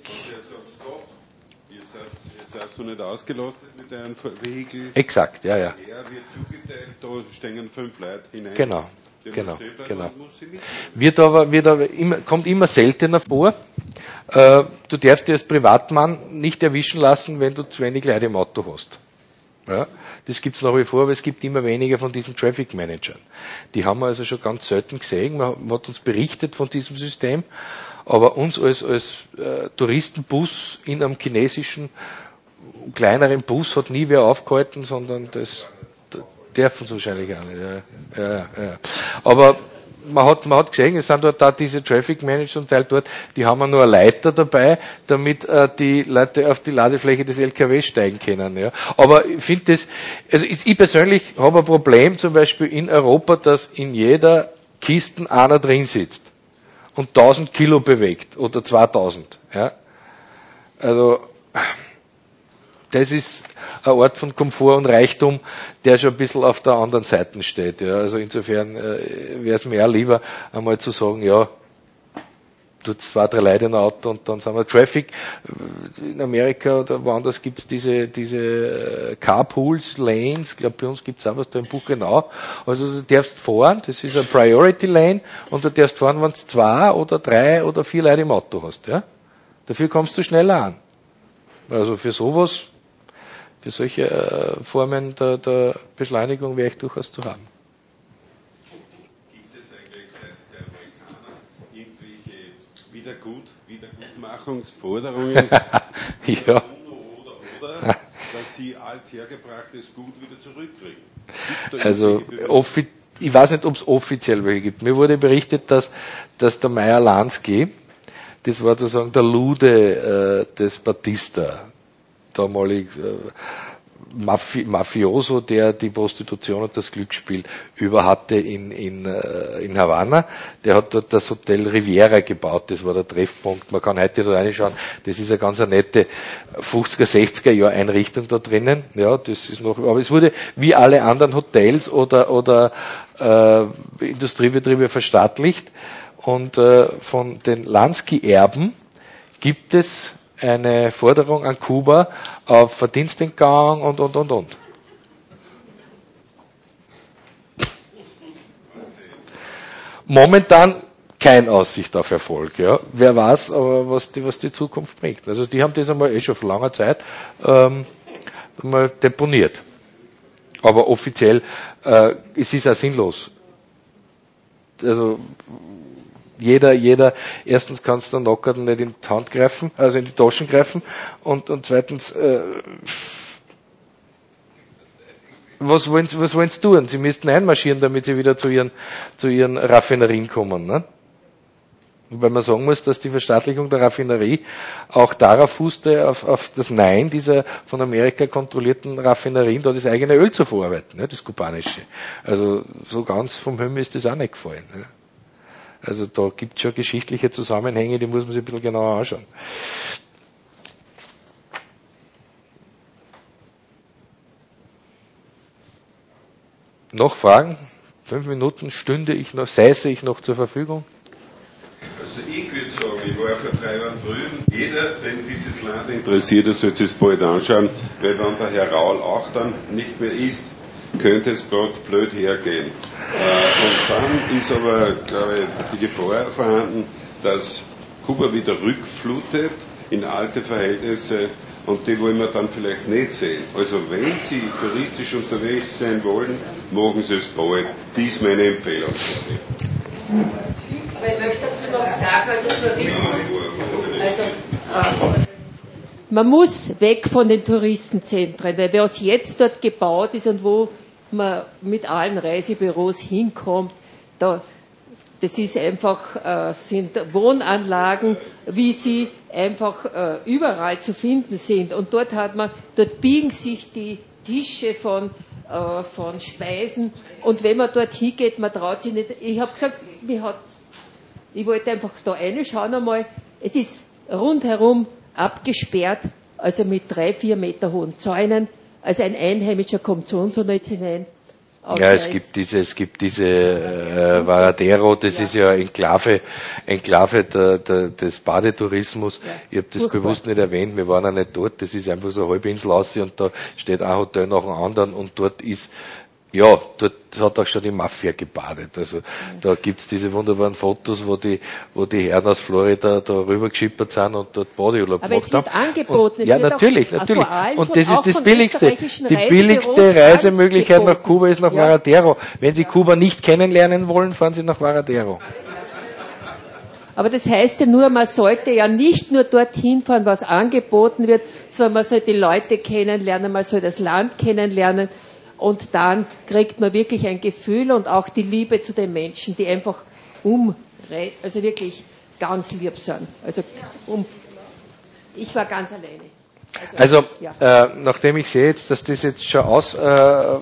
Ihr seid so nicht ausgelastet mit einem Vehikel. Exakt, ja, ja. Er wird zugeteilt, da stehen fünf Leute hinein. Genau, genau, genau. Wird aber, wird aber immer, kommt immer seltener vor. Äh, du darfst dir als Privatmann nicht erwischen lassen, wenn du zu wenig Leute im Auto hast. Ja, das gibt's nach wie vor, aber es gibt immer weniger von diesen Traffic Managern. Die haben wir also schon ganz selten gesehen. Man hat uns berichtet von diesem System, aber uns als, als äh, Touristenbus in einem chinesischen kleineren Bus hat nie wer aufgehalten, sondern das, das dürfen sie wahrscheinlich auch nicht. Ja, ja, ja. Aber man hat, man hat gesehen, es sind dort da diese Traffic Manager zum Teil dort, die haben nur eine Leiter dabei, damit äh, die Leute auf die Ladefläche des L K W steigen können. Ja. Aber ich finde das, also ich, ich persönlich habe ein Problem zum Beispiel in Europa, dass in jeder Kiste einer drin sitzt und tausend Kilo bewegt oder zweitausend. Ja. Also das ist ein Ort von Komfort und Reichtum, der schon ein bisschen auf der anderen Seite steht. Ja. Also insofern äh, wäre es mir auch lieber, einmal zu sagen, ja, tut zwei, drei Leute in ein Auto und dann sind wir Traffic. In Amerika oder woanders gibt es diese, diese Carpools, Lanes, ich glaube bei uns gibt es auch was da im Buchenau. Also du darfst fahren, das ist ein Priority Lane, und du darfst fahren, wenn du zwei oder drei oder vier Leute im Auto hast. Ja. Dafür kommst du schneller an. Also für sowas, für solche äh, Formen der, der Beschleunigung wäre ich durchaus zu haben. Gibt es eigentlich seit der Amerikaner irgendwelche Wiedergut, Wiedergutmachungsforderungen ja. oder, oder, oder, dass sie althergebrachtes Gut wieder zurückkriegen? Also offi- ich weiß nicht, ob es offiziell welche gibt. Mir wurde berichtet, dass, dass der Meyer Lansky, das war sozusagen der Lude äh, des Batista, damalig äh, Mafi- Mafioso, der die Prostitution und das Glücksspiel über hatte in, in, äh, in Havanna. Der hat dort das Hotel Riviera gebaut, das war der Treffpunkt. Man kann heute da reinschauen, das ist eine ganz eine nette fünfziger, sechziger Jahr Einrichtung da drinnen. Ja, das ist noch, aber es wurde wie alle anderen Hotels oder, oder äh, Industriebetriebe verstaatlicht. Und äh, von den Lansky-Erben gibt es eine Forderung an Kuba auf Verdienstentgang und, und, und, und. Momentan keine Aussicht auf Erfolg. Ja. Wer weiß, aber was die, was die Zukunft bringt. Also die haben das einmal eh schon vor langer Zeit ähm, mal deponiert. Aber offiziell, äh, es ist auch sinnlos. Also jeder, jeder, erstens kannst du Knockerl nicht in die Hand greifen, also in die Taschen greifen, und, und zweitens, äh, was wollen, was wollen sie tun? Sie müssten einmarschieren, damit sie wieder zu ihren, zu ihren Raffinerien kommen, ne? Weil man sagen muss, dass die Verstaatlichung der Raffinerie auch darauf fußte, auf, auf das Nein dieser von Amerika kontrollierten Raffinerien, da das eigene Öl zu verarbeiten, ne, das kubanische. Also so ganz vom Himmel ist das auch nicht gefallen. Ne. Also da gibt es schon geschichtliche Zusammenhänge, die muss man sich ein bisschen genauer anschauen. Noch Fragen? Fünf Minuten stünde ich noch, säße ich noch zur Verfügung. Also ich würde sagen, ich war vor drei Jahren drüben, jeder, den dieses Land interessiert, der sollte es bald anschauen, weil wenn der Herr Raul auch dann nicht mehr ist, könnte es gerade blöd hergehen. Und dann ist aber, glaube ich, die Gefahr vorhanden, dass Kuba wieder rückflutet in alte Verhältnisse, und die wollen wir dann vielleicht nicht sehen. Also wenn Sie touristisch unterwegs sein wollen, machen Sie es bald. Dies ist meine Empfehlung. Aber ich möchte dazu noch sagen, also Tourismus, also, äh, man muss weg von den Touristenzentren, weil was jetzt dort gebaut ist und wo man mit allen Reisebüros hinkommt, da, das ist einfach, äh, sind Wohnanlagen, wie sie einfach äh, überall zu finden sind. Und dort hat man, dort biegen sich die Tische von äh, von Speisen, und wenn man dort hingeht, man traut sich nicht. Ich habe gesagt, mir hat Ich wollte einfach da reinschauen einmal. Es ist rundherum abgesperrt, also mit drei, vier Meter hohen Zäunen. Also ein Einheimischer kommt zu uns und nicht hinein. Auch ja, es gibt diese, es gibt diese äh, Varadero, das ja. ist ja Enklave, Enklave der, der, des Badetourismus. Ja. Ich habe das Furchtbar. bewusst nicht erwähnt, wir waren ja nicht dort. Das ist einfach so eine Halbinsel aus und da steht ein Hotel nach dem anderen und dort ist Ja, dort hat auch schon die Mafia gebadet. Also da gibt's diese wunderbaren Fotos, wo die, wo die Herren aus Florida da rübergeschippert sind und dort Badeurlaub gemacht haben. Aber es wird angeboten. Und, ja, wird natürlich, auch, natürlich. Und das von, ist das Billigste. Die billigste Reisemöglichkeit nach Kuba ist nach ja. Varadero. Wenn Sie Kuba nicht kennenlernen wollen, fahren Sie nach Varadero. Aber das heißt ja nur, man sollte ja nicht nur dorthin fahren, was angeboten wird, sondern man soll die Leute kennenlernen, man soll das Land kennenlernen. Und dann kriegt man wirklich ein Gefühl und auch die Liebe zu den Menschen, die einfach um, also wirklich ganz lieb sind. Also um, ich war ganz alleine. Also, also ja. äh, nachdem ich sehe jetzt, dass das jetzt schon aus äh,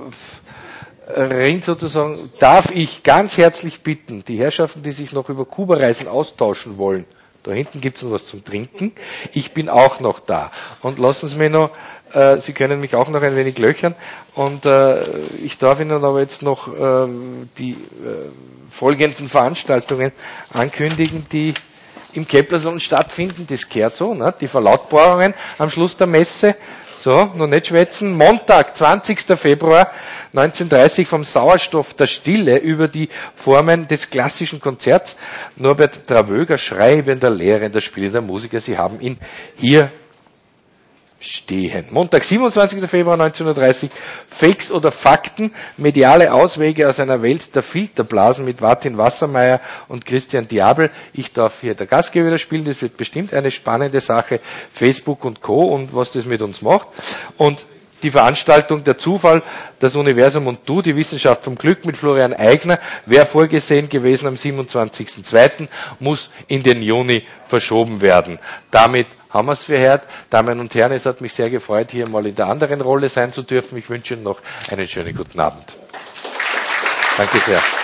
rinnt sozusagen, darf ich ganz herzlich bitten, die Herrschaften, die sich noch über Kuba-Reisen austauschen wollen, da hinten gibt's noch was zum Trinken. Ich bin auch noch da. Und lassen Sie mich noch, äh, Sie können mich auch noch ein wenig löchern. Und äh, ich darf Ihnen aber jetzt noch äh, die äh, folgenden Veranstaltungen ankündigen, die im Keplersalon stattfinden. Das gehört so, ne? Die Verlautbarungen am Schluss der Messe. So, noch nicht schwätzen. Montag, zwanzigster Februar neunzehnhundertdreißig vom Sauerstoff der Stille über die Formen des klassischen Konzerts. Norbert Travöger, schreibender, lehrender, spielender Musiker. Sie haben ihn hier stehen. Montag, siebenundzwanzigster Februar neunzehnhundertdreißig, Fakes oder Fakten, mediale Auswege aus einer Welt der Filterblasen mit Martin Wassermeier und Christian Diabel. Ich darf hier der Gastgeber wieder spielen, das wird bestimmt eine spannende Sache, Facebook und Co. und was das mit uns macht. Und die Veranstaltung Der Zufall, das Universum und du, die Wissenschaft vom Glück mit Florian Eigner, wäre vorgesehen gewesen am siebenundzwanzigsten zweiten muss in den Juni verschoben werden. Damit haben wir es verhört. Damen und Herren, es hat mich sehr gefreut, hier mal in der anderen Rolle sein zu dürfen. Ich wünsche Ihnen noch einen schönen guten Abend. Danke sehr.